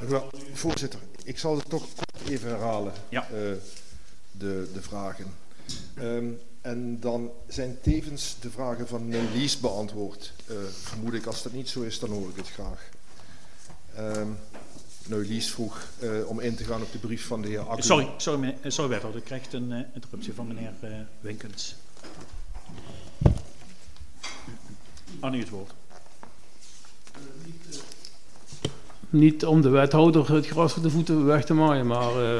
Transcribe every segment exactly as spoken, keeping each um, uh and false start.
Wel, voorzitter, ik zal het toch even herhalen, ja. uh, de, de vragen. Um, en dan zijn tevens de vragen van Lies beantwoord. Uh, vermoed ik, als dat niet zo is, dan hoor ik het graag. Um, nou, Lies vroeg uh, om in te gaan op de brief van de heer Akku. Sorry, sorry, meneer, sorry wethouder, ik krijg een uh, interruptie van meneer uh, Winkens. Aan u het woord. Niet om de wethouder het gras voor de voeten weg te maaien, maar uh,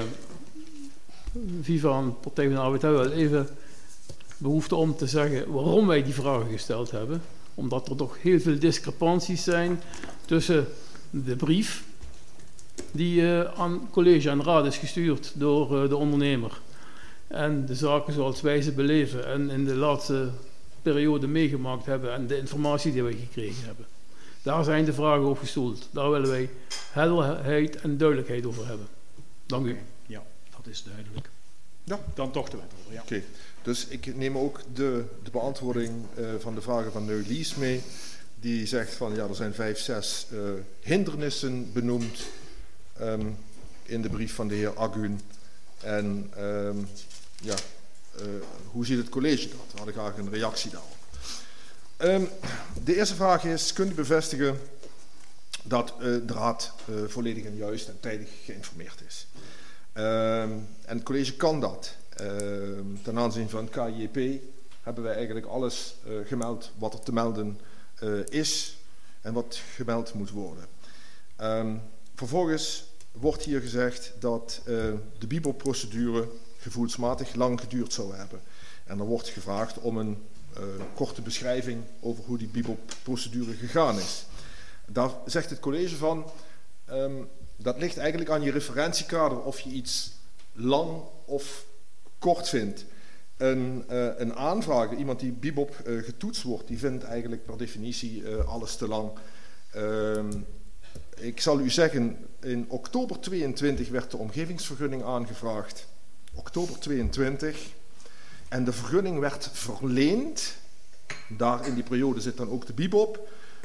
Viva en Partij van de Arbeid hebben wel even behoefte om te zeggen waarom wij die vragen gesteld hebben. Omdat er toch heel veel discrepanties zijn tussen de brief die uh, aan college en raad is gestuurd door uh, de ondernemer en de zaken zoals wij ze beleven en in de laatste periode meegemaakt hebben en de informatie die wij gekregen hebben. Daar zijn de vragen op gestoeld. Daar willen wij helderheid en duidelijkheid over hebben. Dank u. Okay, ja, dat is duidelijk. Ja. Dan toch de wethouder. Ja. Oké, okay. Dus ik neem ook de, de beantwoording uh, van de vragen van Neulies mee. Die zegt van ja, er zijn vijf, zes uh, hindernissen benoemd um, in de brief van de heer Agun. En um, ja, uh, hoe ziet het college dat? We hadden graag een reactie daarop. Um, de eerste vraag is, kunt u bevestigen dat uh, de raad uh, volledig en juist en tijdig geïnformeerd is? Um, en het college kan dat. Um, ten aanzien van het K J P hebben wij eigenlijk alles uh, gemeld wat er te melden uh, is en wat gemeld moet worden. Um, vervolgens wordt hier gezegd dat uh, de B I B O P-procedure gevoelsmatig lang geduurd zou hebben. En er wordt gevraagd om een uh, korte beschrijving over hoe die B I B O P-procedure gegaan is. Daar zegt het college van, um, dat ligt eigenlijk aan je referentiekader of je iets lang of kort vindt. Een, uh, een aanvrager, iemand die B I B O P uh, getoetst wordt, die vindt eigenlijk per definitie uh, alles te lang. Uh, ik zal u zeggen, in oktober tweeëntwintig werd de omgevingsvergunning aangevraagd. oktober tweeëntwintig. En de vergunning werd verleend. Daar in die periode zit dan ook de B I B O P.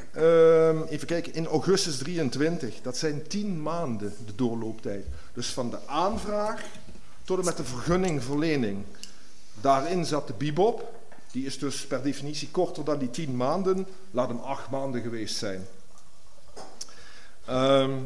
Uh, even kijken, in augustus drieëntwintig. Dat zijn tien maanden de doorlooptijd. Dus van de aanvraag tot en met de vergunningverlening. Daarin zat de B I B O P. Die is dus per definitie korter dan die tien maanden. Laat hem acht maanden geweest zijn. Um,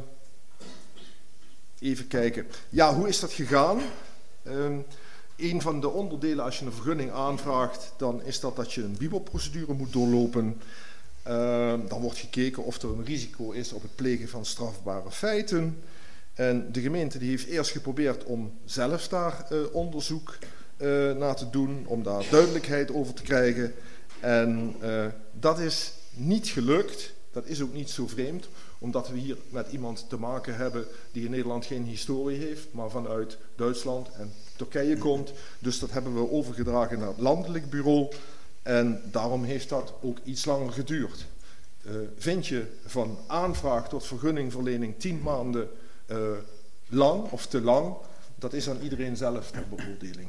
even kijken. Ja, hoe is dat gegaan? Um, een van de onderdelen als je een vergunning aanvraagt, dan is dat dat je een B I B O P-procedure moet doorlopen. Uh, dan wordt gekeken of er een risico is op het plegen van strafbare feiten. En de gemeente die heeft eerst geprobeerd om zelf daar uh, onderzoek uh, naar te doen, om daar duidelijkheid over te krijgen. En uh, dat is niet gelukt. Dat is ook niet zo vreemd, omdat we hier met iemand te maken hebben die in Nederland geen historie heeft, maar vanuit Duitsland en Turkije komt. Dus dat hebben we overgedragen naar het landelijk bureau. En daarom heeft dat ook iets langer geduurd. Uh, vind je van aanvraag tot vergunningverlening tien maanden uh, lang of te lang, dat is aan iedereen zelf ter beoordeling.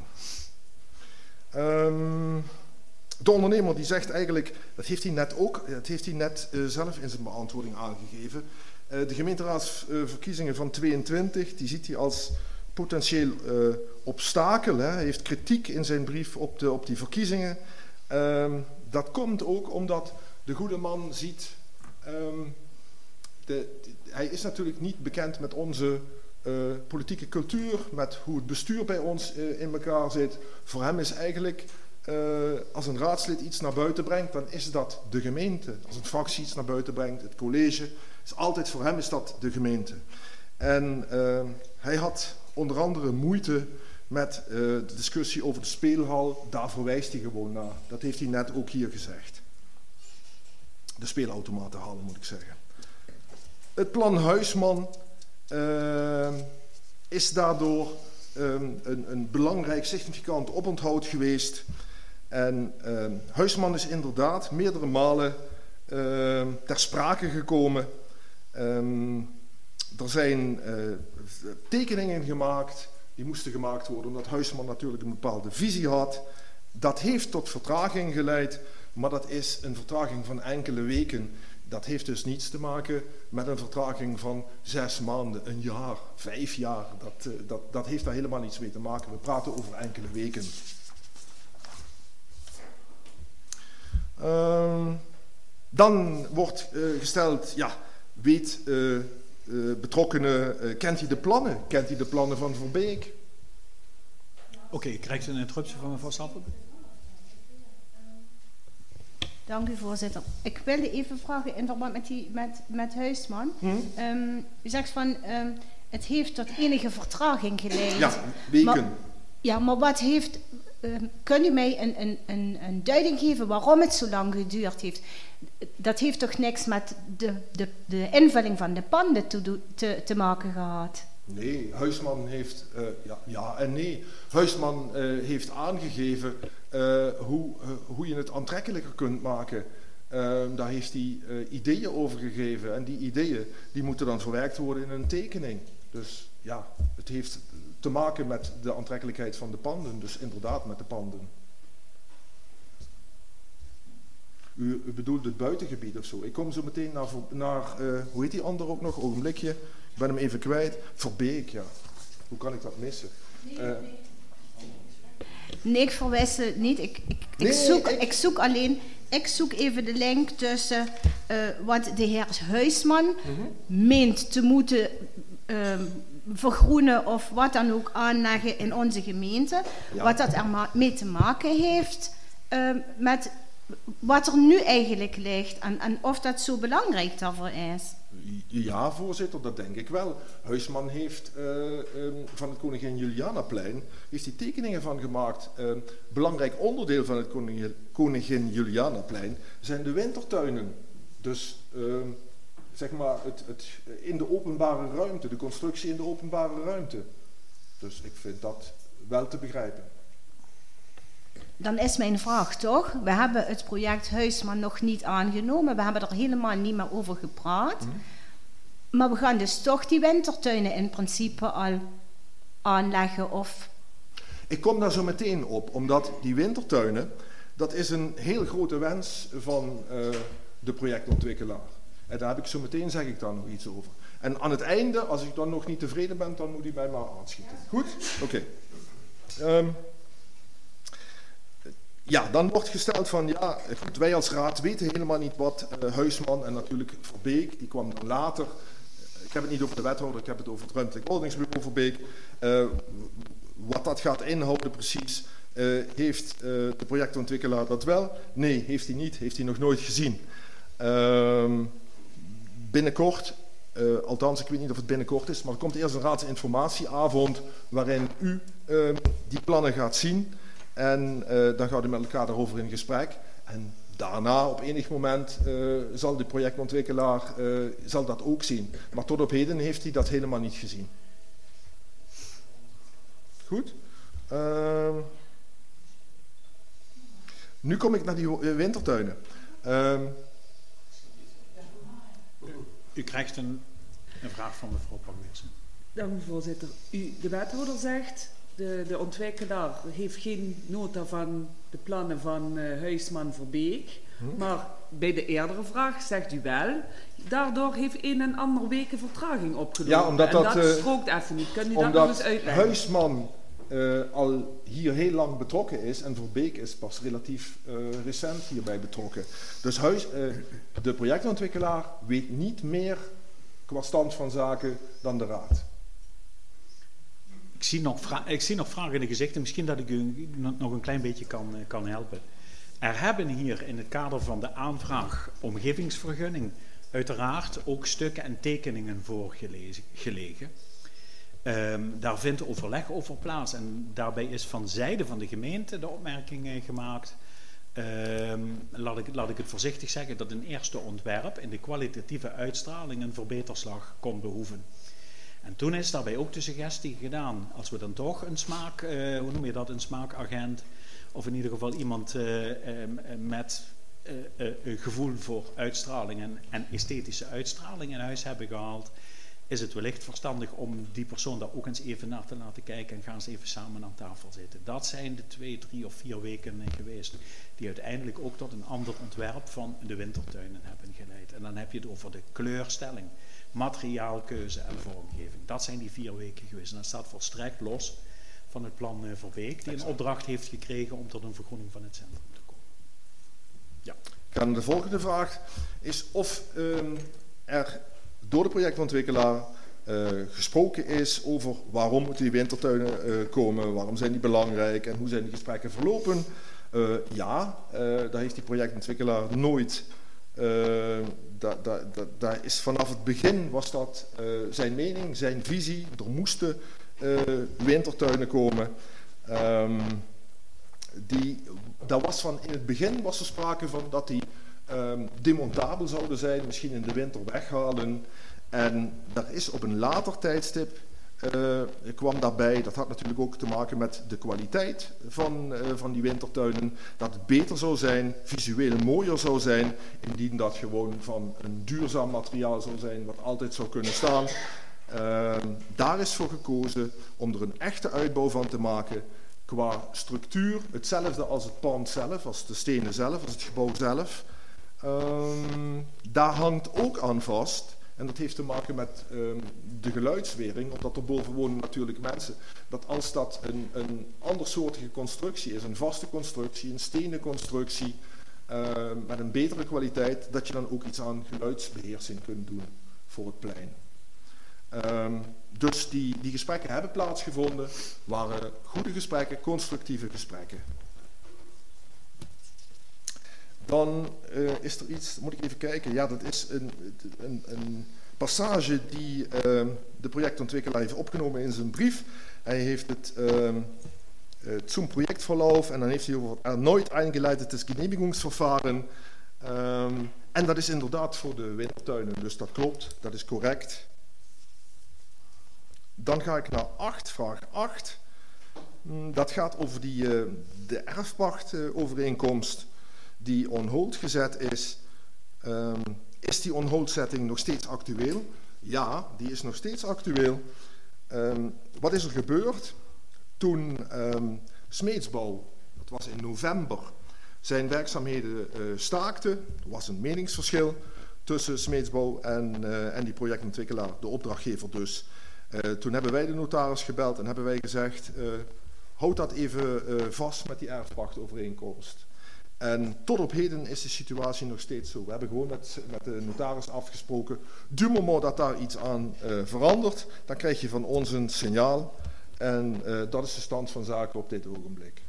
Um, de ondernemer die zegt eigenlijk, dat heeft hij net ook, dat heeft hij net uh, zelf in zijn beantwoording aangegeven. Uh, de gemeenteraadsverkiezingen uh, van tweeëntwintig, die ziet hij als potentieel uh, obstakel. Hè. Hij heeft kritiek in zijn brief op, de, op die verkiezingen. Um, dat komt ook omdat de goede man ziet, um, de, de, hij is natuurlijk niet bekend met onze uh, politieke cultuur, met hoe het bestuur bij ons uh, in elkaar zit. Voor hem is eigenlijk, uh, als een raadslid iets naar buiten brengt, dan is dat de gemeente. Als een fractie iets naar buiten brengt, het college, is altijd voor hem is dat de gemeente. En uh, hij had onder andere moeite met uh, de discussie over de speelhal, daar verwijst hij gewoon naar. Dat heeft hij net ook hier gezegd. De speelautomatenhal, moet ik zeggen. Het plan Huisman uh, is daardoor um, een, een belangrijk, significant oponthoud geweest. En uh, Huisman is inderdaad meerdere malen uh, ter sprake gekomen. Um, er zijn uh, tekeningen gemaakt. Die moesten gemaakt worden omdat Huisman natuurlijk een bepaalde visie had. Dat heeft tot vertraging geleid, maar dat is een vertraging van enkele weken dat heeft dus niets te maken met een vertraging van zes maanden, een jaar, vijf jaar. Dat, uh, dat, dat heeft daar helemaal niets mee te maken. We praten over enkele weken. Uh, dan wordt uh, gesteld, ja, weet uh, uh, betrokkenen, uh, kent hij de plannen? Kent hij de plannen van Verbeek? Oké, okay, je krijgt een interruptie van mevrouw Sappel. Dank u, voorzitter. Ik wilde even vragen in verband met, die, met, met Huisman. Hmm? Um, u zegt van, um, het heeft tot enige vertraging geleid. Ja, weken. Maar, ja, maar wat heeft... Um, kun u mij een, een, een, een duiding geven waarom het zo lang geduurd heeft? Dat heeft toch niks met de, de, de invulling van de panden te, te, te maken gehad? Nee, Huisman heeft... Uh, ja, ja en nee. Huisman uh, heeft aangegeven uh, hoe, uh, hoe je het aantrekkelijker kunt maken. Uh, daar heeft hij uh, ideeën over gegeven. En die ideeën die moeten dan verwerkt worden in een tekening. Dus ja, het heeft te maken met de aantrekkelijkheid van de panden. Dus inderdaad met de panden. U, u bedoelt het buitengebied of zo. Ik kom zo meteen naar, naar uh, hoe heet die ander ook nog? Ogenblikje. Ik ben hem even kwijt. Verbeek, ja. Hoe kan ik dat missen? Uh, nee, ik verwijs het niet. Ik, ik, nee, ik, zoek, ik... ik zoek alleen... Ik zoek even de link tussen uh, wat de heer Huisman mm-hmm. meent te moeten uh, vergroenen of wat dan ook aanleggen in onze gemeente. Ja. Wat dat er ma- mee te maken heeft uh, met wat er nu eigenlijk ligt en, en of dat zo belangrijk daarvoor is. Ja, voorzitter, dat denk ik wel. Huisman heeft uh, um, van het Koningin Julianaplein heeft die tekeningen van gemaakt. Uh, belangrijk onderdeel van het Koningin, Koningin Julianaplein zijn de wintertuinen. Dus uh, zeg maar het, het, in de openbare ruimte, de constructie in de openbare ruimte. Dus ik vind dat wel te begrijpen. Dan is mijn vraag toch, we hebben het project Huisman nog niet aangenomen, we hebben er helemaal niet meer over gepraat, mm. maar we gaan dus toch die wintertuinen in principe al aanleggen of... Ik kom daar zo meteen op, omdat die wintertuinen, dat is een heel grote wens van uh, de projectontwikkelaar. En daar heb ik zo meteen, zeg ik daar nog iets over. En aan het einde, als ik dan nog niet tevreden ben, dan moet hij mij maar aanschieten. Goed? Oké. Okay. Um, Ja, dan wordt gesteld van, ja, goed, wij als raad weten helemaal niet wat uh, Huisman en natuurlijk Verbeek, die kwam dan later. Ik heb het niet over de wethouder, ik heb het over het ruimtelijk ordeningsbureau Verbeek. Uh, wat dat gaat inhouden precies, uh, heeft uh, de projectontwikkelaar dat wel? Nee, heeft hij niet, heeft hij nog nooit gezien. Uh, binnenkort, uh, althans ik weet niet of het binnenkort is, maar er komt eerst een raadsinformatieavond waarin u uh, die plannen gaat zien. En uh, dan gaat u met elkaar daarover in gesprek. En daarna, op enig moment, uh, zal de projectontwikkelaar uh, zal dat ook zien. Maar tot op heden heeft hij dat helemaal niet gezien. Goed. Uh, nu kom ik naar die wintertuinen. Uh, u krijgt een, een vraag van mevrouw Pakweersen. Dank u, voorzitter. U, de wethouder zegt... De, de ontwikkelaar heeft geen nota van de plannen van uh, Huisman Verbeek. Hm? Maar bij de eerdere vraag zegt u wel... Daardoor heeft een en ander weken vertraging opgelopen. Ja, omdat en dat, dat uh, strookt even niet. Kan u dat nog eens uitleggen? Huisman uh, al hier heel lang betrokken is... en Verbeek is pas relatief uh, recent hierbij betrokken. Dus huis, uh, de projectontwikkelaar weet niet meer qua stand van zaken dan de raad. Ik zie, nog vra- ik zie nog vragen in de gezichten, misschien dat ik u nog een klein beetje kan, kan helpen. Er hebben hier in het kader van de aanvraag omgevingsvergunning uiteraard ook stukken en tekeningen voor gelezen, gelegen. Um, daar vindt overleg over plaats en daarbij is van zijde van de gemeente de opmerking gemaakt. Um, laat, ik, laat ik het voorzichtig zeggen dat een eerste ontwerp in de kwalitatieve uitstraling een verbeterslag kon behoeven. En toen is daarbij ook de suggestie gedaan, als we dan toch een smaak, uh, hoe noem je dat, een smaakagent, of in ieder geval iemand uh, uh, met uh, uh, een gevoel voor uitstraling en, en esthetische uitstraling in huis hebben gehaald, is het wellicht verstandig om die persoon daar ook eens even naar te laten kijken en gaan eens even samen aan tafel zitten. Dat zijn de twee, drie of vier weken geweest die uiteindelijk ook tot een ander ontwerp van de wintertuinen hebben geleid. En dan heb je het over de kleurstelling, materiaalkeuze en vormgeving. Dat zijn die vier weken geweest. En dat staat volstrekt los van het plan Verbeek, die een opdracht heeft gekregen om tot een vergroening van het centrum te komen. Ja. En de volgende vraag is of um, er door de projectontwikkelaar uh, gesproken is over waarom moeten die wintertuinen uh, komen, waarom zijn die belangrijk en hoe zijn die gesprekken verlopen. Uh, ja, uh, daar heeft die projectontwikkelaar nooit, uh, da, da, da, daar is vanaf het begin was dat uh, zijn mening, zijn visie, er moesten uh, wintertuinen komen. Um, die, daar was van in het begin was er sprake van dat die um, demontabel zouden zijn, misschien in de winter weghalen. En dat is op een later tijdstip uh, kwam daarbij, dat had natuurlijk ook te maken met de kwaliteit van, uh, van die wintertuinen, dat het beter zou zijn, visueel mooier zou zijn, indien dat gewoon van een duurzaam materiaal zou zijn, wat altijd zou kunnen staan. Uh, daar is voor gekozen om er een echte uitbouw van te maken, qua structuur, hetzelfde als het pand zelf, als de stenen zelf, als het gebouw zelf. Um, daar hangt ook aan vast, en dat heeft te maken met um, de geluidswering, omdat er boven wonen natuurlijk mensen, dat als dat een, een andersoortige constructie is, een vaste constructie, een stenen constructie, uh, met een betere kwaliteit, dat je dan ook iets aan geluidsbeheersing kunt doen voor het plein. Um, dus die, die gesprekken hebben plaatsgevonden, waren goede gesprekken, constructieve gesprekken. Dan uh, is er iets, moet ik even kijken, ja, dat is een, een, een passage die uh, de projectontwikkelaar heeft opgenomen in zijn brief. Hij heeft het uh, zum Projektverlauf en dan heeft hij over erneut eingeleitetes Genehmigungsverfahren. Um, en dat is inderdaad voor de wintertuinen, dus dat klopt, dat is correct. Dan ga ik naar acht, vraag acht. Dat gaat over die, uh, de erfpachtovereenkomst die on hold gezet is. Um, is die on hold setting nog steeds actueel? Ja, die is nog steeds actueel. Um, wat is er gebeurd? Toen um, Smeedsbouw, dat was in november, zijn werkzaamheden uh, staakte. Er was een meningsverschil tussen Smeedsbouw en, uh, en die projectontwikkelaar, de opdrachtgever dus. Uh, toen hebben wij de notaris gebeld en hebben wij gezegd, uh, houd dat even uh, vast met die erfpachtovereenkomst. En tot op heden is de situatie nog steeds zo. We hebben gewoon met, met de notaris afgesproken, du moment dat daar iets aan uh, verandert, dan krijg je van ons een signaal. En uh, dat is de stand van zaken op dit ogenblik.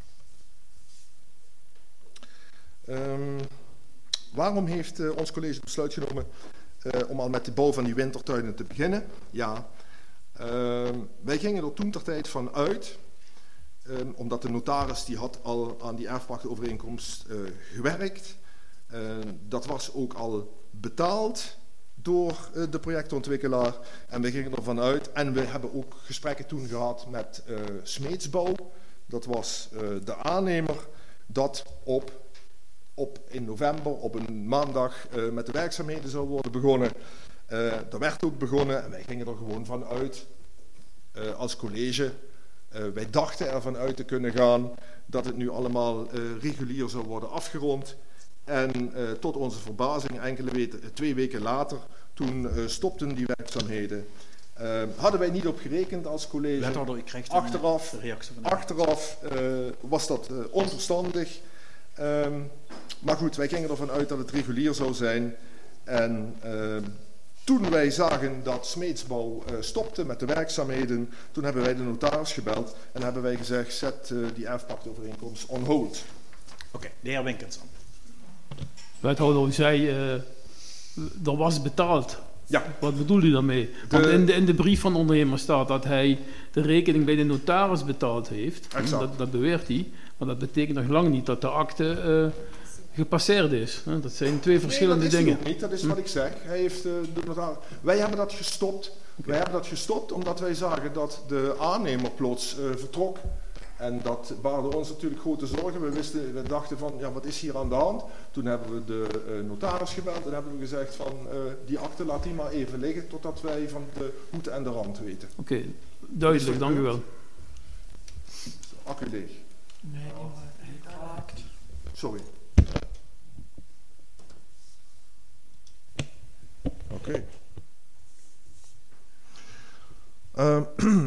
Um, waarom heeft uh, ons college het besluit genomen uh, om al met de bouw van die wintertuinen te beginnen? Ja, uh, wij gingen er toen ter tijd van uit, uh, omdat de notaris die had al aan die erfpachtovereenkomst uh, gewerkt. Uh, dat was ook al betaald door uh, de projectontwikkelaar en we gingen ervan uit en we hebben ook gesprekken toen gehad met uh, Smeedsbouw, dat was uh, de aannemer, dat op, op in november op een maandag uh, met de werkzaamheden zou worden begonnen. Uh, er werd ook begonnen en wij gingen er gewoon van uit uh, als college. Uh, wij dachten ervan uit te kunnen gaan dat het nu allemaal uh, regulier zou worden afgerond. En uh, tot onze verbazing, enkele weken, twee weken later, toen uh, stopten die werkzaamheden. Uh, hadden wij niet op gerekend als college. Wethouder, ik krijg achteraf de reactie van de achteraf uh, was dat uh, onverstandig. Um, maar goed, wij gingen ervan uit dat het regulier zou zijn. En uh, toen wij zagen dat Smeedsbouw uh, stopte met de werkzaamheden, toen hebben wij de notaris gebeld en hebben wij gezegd, zet uh, die erfpachtovereenkomst on hold. Oké, okay, de heer Winkens. Wethouder, u zei, uh, er was betaald. Ja. Wat bedoelt u daarmee? Want de, in, de, in de brief van de ondernemer staat dat hij de rekening bij de notaris betaald heeft. Dat, dat beweert hij. Maar dat betekent nog lang niet dat de akte uh, gepasseerd is. Dat zijn twee verschillende nee, dat is dingen. Niet. Dat is wat ik zeg. Hij heeft, uh, de notaris... Wij hebben dat gestopt. Okay. Wij hebben dat gestopt omdat wij zagen dat de aannemer plots uh, vertrok. En dat baarde ons natuurlijk grote zorgen. We, wisten, we dachten van, ja, wat is hier aan de hand? Toen hebben we de uh, notaris gebeld en hebben we gezegd van, uh, die akte laat die maar even liggen totdat wij van de hoed en de rand weten. Oké, okay, duidelijk, dank u wel. Accu leeg. Nee, die kraakt. Sorry. Oké. Okay. Uh,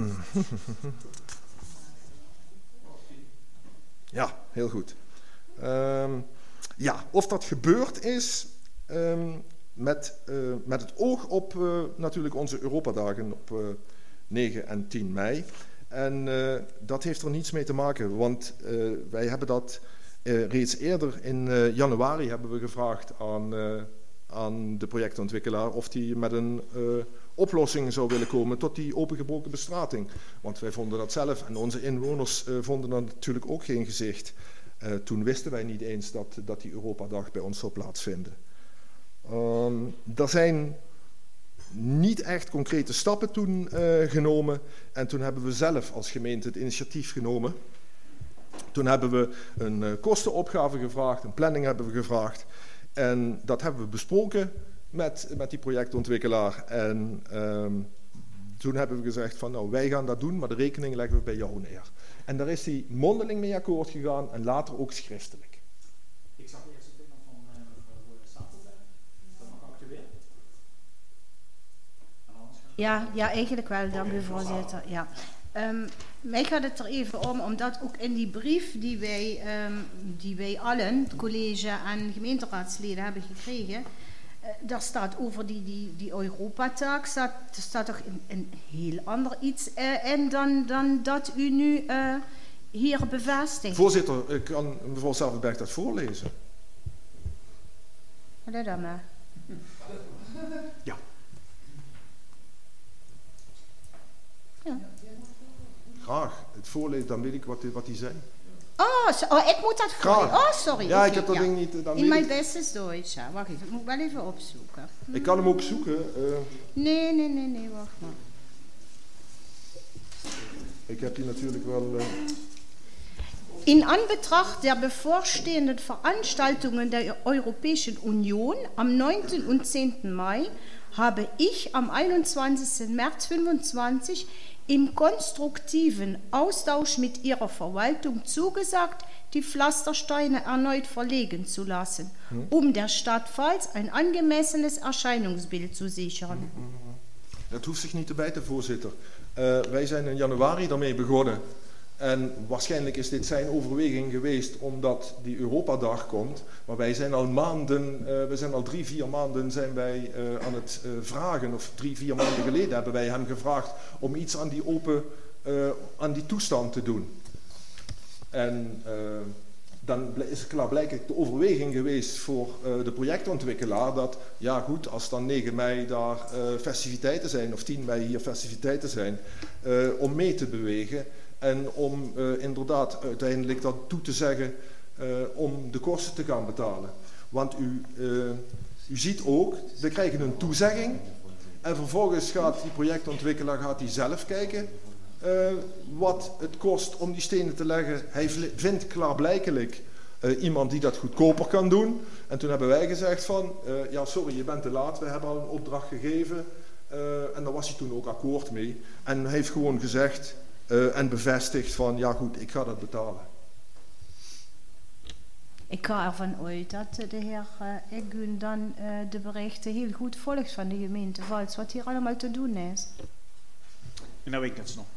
ja, heel goed. Um, ja, of dat gebeurd is um, met, uh, met het oog op uh, natuurlijk onze Europadagen op uh, negen en tien mei. En uh, dat heeft er niets mee te maken, want uh, wij hebben dat uh, reeds eerder in uh, januari hebben we gevraagd aan, uh, aan de projectontwikkelaar of die met een uh, oplossing zou willen komen tot die opengebroken bestrating. Want wij vonden dat zelf en onze inwoners uh, vonden dat natuurlijk ook geen gezicht. Uh, toen wisten wij niet eens dat, dat die Europadag bij ons zou plaatsvinden. Um, er zijn niet echt concrete stappen toen uh, genomen. En toen hebben we zelf als gemeente het initiatief genomen. Toen hebben we een uh, kostenopgave gevraagd, een planning hebben we gevraagd. En dat hebben we besproken met, met die projectontwikkelaar. En um, toen hebben we gezegd van nou, wij gaan dat doen, maar de rekening leggen we bij jou neer. En daar is hij mondeling mee akkoord gegaan en later ook schriftelijk. Ik zag eerst het ding van uh, mevrouw Stapelberg. Is dat nog actueel? Ja, ja, eigenlijk wel, dank u voorzitter. Ja. Um, mij gaat het er even om, omdat ook in die brief die wij, um, die wij allen, het college en gemeenteraadsleden hebben gekregen, uh, daar staat over die, die, die Europataak, staat, er staat toch een, een heel ander iets uh, in dan, dan dat u nu uh, hier bevestigt. Voorzitter, ik kan mevrouw Stapelberg dat voorlezen. Wat dan maar? Ja. Ja. Graag. Het voorlezen, dan weet ik wat die, wat die zijn. Oh, so, oh, ik moet dat Graag. Oh, sorry. Ja, okay, ik heb dat ja. ding niet... Dan In mijn ik... bestes Duits, ja. Wacht even, ik moet wel even opzoeken. Hm. Ik kan hem ook zoeken. Uh, Nee, nee, nee, nee, wacht maar. ik heb die natuurlijk wel... Uh... In Anbetracht der bevorstehenden Veranstaltungen der Europäischen Union am neunten und zehnten Mai habe ich am einundzwanzigsten März fünfundzwanzig im konstruktiven Austausch mit ihrer Verwaltung zugesagt, die Pflastersteine erneut verlegen zu lassen, hm? um der Stadt Pfalz ein angemessenes Erscheinungsbild zu sichern. Hm, hm, hm. Dat hoeft zich niet te bijten, voorzitter. Uh, wij zijn in januari daarmee begonnen. En waarschijnlijk is dit zijn overweging geweest omdat die Europadag komt. Maar wij zijn al maanden, uh, we zijn al drie, vier maanden zijn wij uh, aan het uh, vragen. Of drie, vier maanden geleden hebben wij hem gevraagd om iets aan die open, uh, aan die toestand te doen. En uh, dan is klaarblijkelijk de overweging geweest voor uh, de projectontwikkelaar dat, ja goed, als dan negen mei daar uh, festiviteiten zijn, of tien mei hier festiviteiten zijn, uh, om mee te bewegen. En om uh, inderdaad uiteindelijk dat toe te zeggen uh, om de kosten te gaan betalen. Want u, uh, u ziet ook, we krijgen een toezegging. En vervolgens gaat die projectontwikkelaar gaat die zelf kijken uh, wat het kost om die stenen te leggen. Hij vindt klaarblijkelijk uh, iemand die dat goedkoper kan doen. En toen hebben wij gezegd van, uh, ja sorry, je bent te laat. We hebben al een opdracht gegeven. Uh, en daar was hij toen ook akkoord mee. En hij heeft gewoon gezegd... Uh, en bevestigt van, ja goed, ik ga dat betalen. Ik ga ervan uit dat de heer uh, Eggun dan uh, de berichten heel goed volgt van de gemeente Pfalz, wat hier allemaal te doen is. En nou weet ik het nog.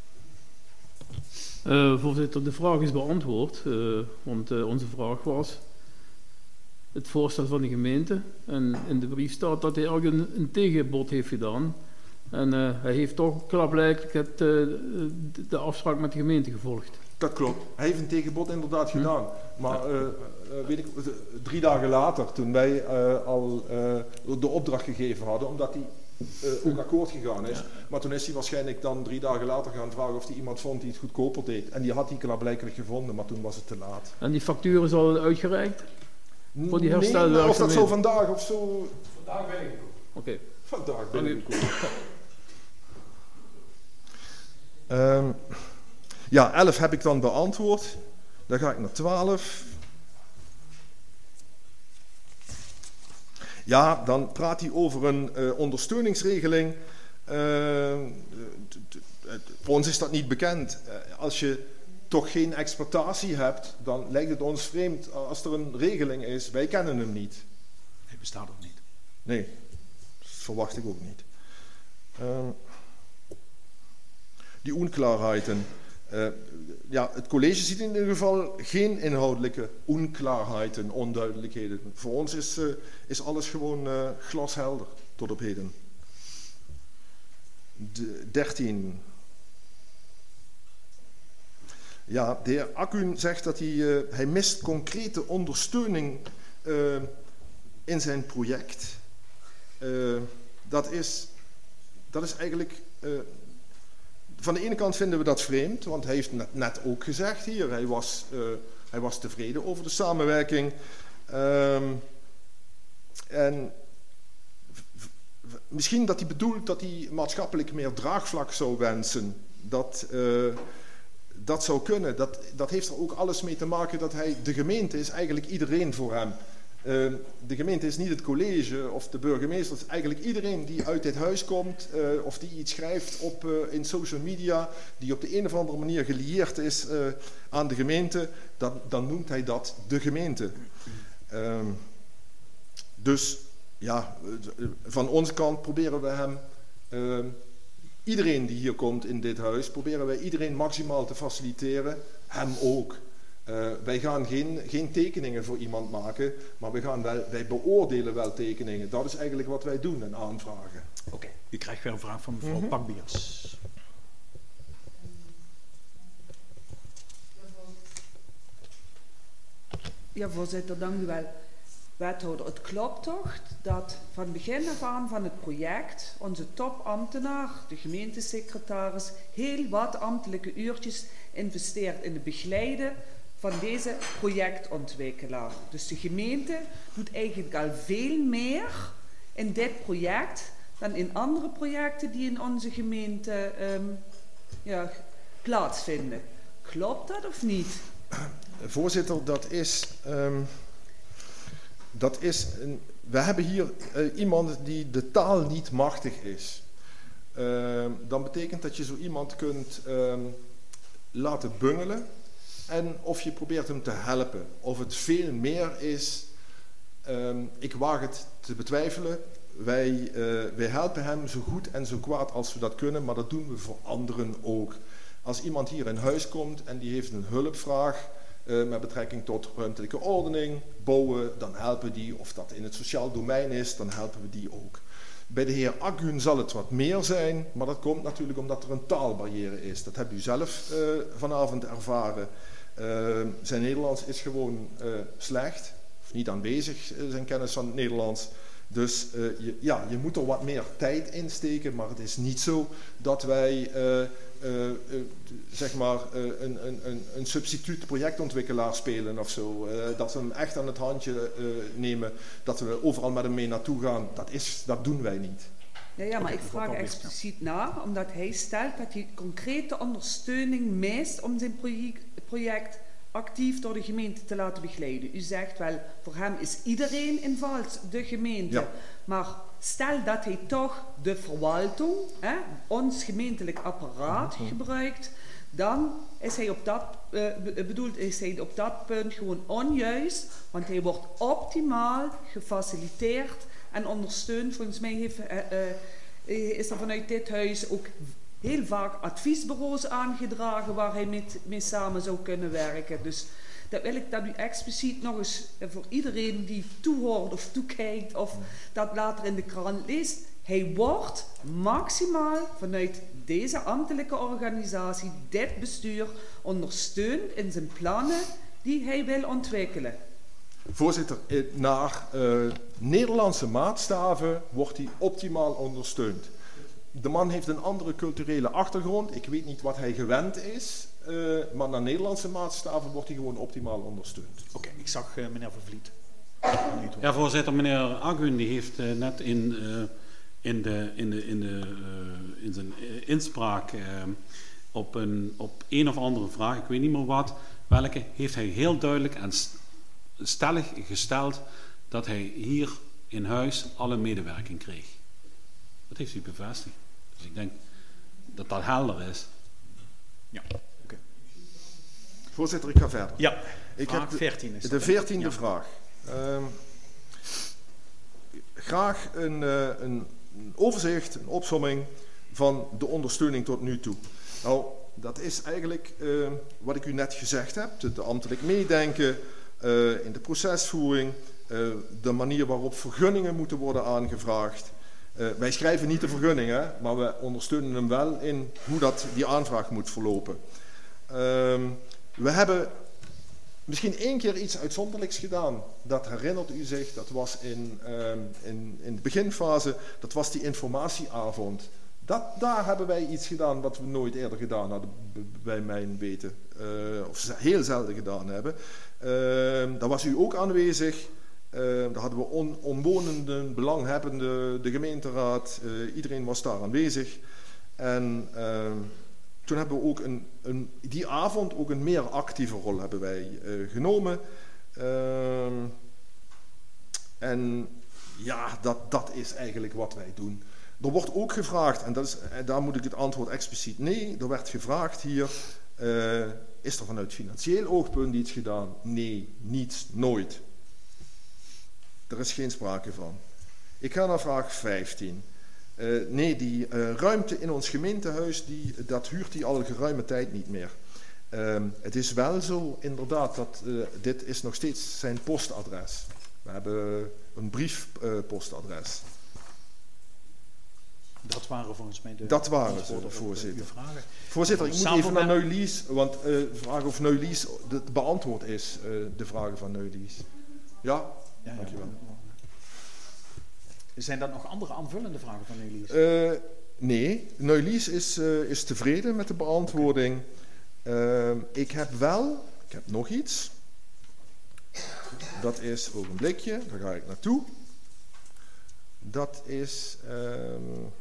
Uh, voorzitter, de vraag is beantwoord, uh, want uh, onze vraag was het voorstel van de gemeente. En in de brief staat dat hij ook een, een tegenbod heeft gedaan. En uh, hij heeft toch klaarblijkelijk het, uh, de, de afspraak met de gemeente gevolgd. Dat klopt. Hij heeft een tegenbod inderdaad hm. gedaan. Maar uh, uh, weet ik, uh, drie dagen later, toen wij uh, al uh, de opdracht gegeven hadden, omdat hij uh, ook akkoord gegaan is. Ja. Maar toen is hij waarschijnlijk dan drie dagen later gaan vragen of hij iemand vond die het goedkoper deed. En die had hij klaarblijkelijk gevonden, maar toen was het te laat. En die factuur is al uitgereikt? Voor die herstelwerkzaamheden? Nee, of dat zo vandaag of zo... Vandaag ben ik ook. Oké. Okay. Vandaag ben ik ook. Um, Ja, elf heb ik dan beantwoord. Dan ga ik naar twaalf. Ja, dan praat hij over een uh, ondersteuningsregeling. Uh, t- t- t- voor ons is dat niet bekend. Uh, als je toch geen exploitatie hebt, dan lijkt het ons vreemd als er een regeling is. Wij kennen hem niet. Hij bestaat ook niet. Nee, dat verwacht ik ook niet. Uh, die onklaarheden. Uh, ja, het college ziet in ieder geval geen inhoudelijke onklaarheden, onduidelijkheden. Voor ons is, uh, is alles gewoon uh, glashelder tot op heden. De, dertien. Ja, de heer Akun zegt dat hij, uh, hij mist concrete ondersteuning uh, in zijn project. Uh, dat, is, dat is eigenlijk... Uh, van de ene kant vinden we dat vreemd, want hij heeft net, net ook gezegd hier, hij was, uh, hij was tevreden over de samenwerking. Um, en v- v- misschien dat hij bedoelt dat hij maatschappelijk meer draagvlak zou wensen. Dat, uh, dat zou kunnen. Dat, dat heeft er ook alles mee te maken dat hij, de gemeente is eigenlijk iedereen voor hem. Uh, de gemeente is niet het college of de burgemeester, het is eigenlijk iedereen die uit dit huis komt uh, of die iets schrijft op, uh, in social media, die op de een of andere manier gelieerd is uh, aan de gemeente, dan, dan noemt hij dat de gemeente. Uh, dus ja, van onze kant proberen we hem, uh, iedereen die hier komt in dit huis, proberen wij iedereen maximaal te faciliteren, hem ook. Uh, wij gaan geen, geen tekeningen voor iemand maken, maar we gaan wel, wij beoordelen wel tekeningen. Dat is eigenlijk wat wij doen en aanvragen. Oké, okay. U krijgt weer een vraag van mevrouw mm-hmm. Pakbiers. Ja, voorzitter, dank u wel. Wethouder, het klopt toch dat van begin af aan van het project onze topambtenaar, de gemeentesecretaris, heel wat ambtelijke uurtjes investeert in het begeleiden van deze projectontwikkelaar. Dus de gemeente doet eigenlijk al veel meer in dit project dan in andere projecten die in onze gemeente um, ja, plaatsvinden. Klopt dat of niet? Voorzitter, dat is... Um, dat is een, we hebben hier uh, iemand die de taal niet machtig is. Uh, dan betekent dat je zo iemand kunt um, laten bungelen. En of je probeert hem te helpen. Of het veel meer is, um, ik waag het te betwijfelen. Wij, uh, wij helpen hem zo goed en zo kwaad als we dat kunnen, maar dat doen we voor anderen ook. Als iemand hier in huis komt en die heeft een hulpvraag uh, met betrekking tot ruimtelijke ordening, bouwen, dan helpen we die. Of dat in het sociaal domein is, dan helpen we die ook. Bij de heer Akun zal het wat meer zijn, maar dat komt natuurlijk omdat er een taalbarrière is. Dat hebt u zelf uh, vanavond ervaren. Uh, zijn Nederlands is gewoon uh, slecht, of niet aanwezig, uh, zijn kennis van het Nederlands. Dus uh, je, ja, je moet er wat meer tijd in steken, maar het is niet zo dat wij uh, uh, uh, zeg maar uh, een, een, een substituut projectontwikkelaar spelen of zo. Uh, dat we hem echt aan het handje uh, nemen, dat we overal met hem mee naartoe gaan. Dat, is, dat doen wij niet. Ja, ja, maar ik vraag expliciet naar, omdat hij stelt dat hij concrete ondersteuning mist om zijn project, project actief door de gemeente te laten begeleiden. U zegt wel, voor hem is iedereen in vals, de gemeente. Ja. Maar stel dat hij toch de verwalting, hè, ons gemeentelijk apparaat mm-hmm. gebruikt, dan is hij op dat, uh, bedoeld, is hij op dat punt gewoon onjuist, want hij wordt optimaal gefaciliteerd en ondersteund. Volgens mij heeft, uh, uh, is er vanuit dit huis ook heel vaak adviesbureaus aangedragen waar hij mee, mee samen zou kunnen werken. Dus dat wil ik dat u expliciet nog eens voor iedereen die toehoort of toekijkt of dat later in de krant leest. Hij wordt maximaal vanuit deze ambtelijke organisatie, dit bestuur, ondersteund in zijn plannen die hij wil ontwikkelen. Voorzitter, naar uh, Nederlandse maatstaven wordt hij optimaal ondersteund. De man heeft een andere culturele achtergrond. Ik weet niet wat hij gewend is. Uh, maar naar Nederlandse maatstaven wordt hij gewoon optimaal ondersteund. Oké, okay, ik zag uh, meneer Vervliet. Ja, voorzitter, meneer Agun die heeft uh, net in, uh, in, de, in, de, in, de, uh, in zijn inspraak uh, op, een, op een of andere vraag, ik weet niet meer wat, welke, heeft hij heel duidelijk en stellig gesteld dat hij hier in huis alle medewerking kreeg. Dat heeft hij bevestigd. Dus ik denk dat dat helder is. Ja, oké. Okay. Voorzitter, ik ga verder. Ja, ik vraag heb de, veertien is dat, de veertiende ja. vraag. Um, graag een, uh, een overzicht, een opsomming van de ondersteuning tot nu toe. Nou, dat is eigenlijk uh, wat ik u net gezegd heb. Het ambtelijk meedenken uh, in de procesvoering, uh, de manier waarop vergunningen moeten worden aangevraagd. Uh, wij schrijven niet de vergunning, hè, maar we ondersteunen hem wel in hoe dat, die aanvraag moet verlopen. Uh, we hebben misschien één keer iets uitzonderlijks gedaan. Dat herinnert u zich, dat was in, uh, in, in de beginfase, dat was die informatieavond. Dat, daar hebben wij iets gedaan wat we nooit eerder gedaan hadden, bij mijn weten. Uh, of heel zelden gedaan hebben. Uh, daar was u ook aanwezig. Uh, daar hadden we on, omwonenden, belanghebbenden, de gemeenteraad. Uh, iedereen was daar aanwezig. En uh, toen hebben we ook een, een, die avond ook een meer actieve rol hebben wij uh, genomen. Uh, en ja, dat, dat is eigenlijk wat wij doen. Er wordt ook gevraagd, en dat is, daar moet ik het antwoord expliciet nee, er werd gevraagd hier, uh, is er vanuit financieel oogpunt iets gedaan? Nee, niets, nooit. Er is geen sprake van. Ik ga naar vraag vijftien. Uh, nee, die uh, ruimte in ons gemeentehuis, die, dat huurt hij al geruime tijd niet meer. Uh, het is wel zo, inderdaad, dat uh, dit is nog steeds zijn postadres. We hebben een briefpostadres. Uh, Dat waren volgens mij de Dat waren ze, voorzitter. Voorzitter, ik moet even naar Neulies, want uh, de vraag of Neulies beantwoord is, uh, de vragen van Neulies. Ja? Ja, dankjewel. Ja. Zijn er nog andere aanvullende vragen van Neulies? Uh, nee, Neulies is, uh, is tevreden met de beantwoording. Okay. Uh, ik heb wel, ik heb nog iets. Dat is, ogenblikje, daar ga ik naartoe. Dat is... Um,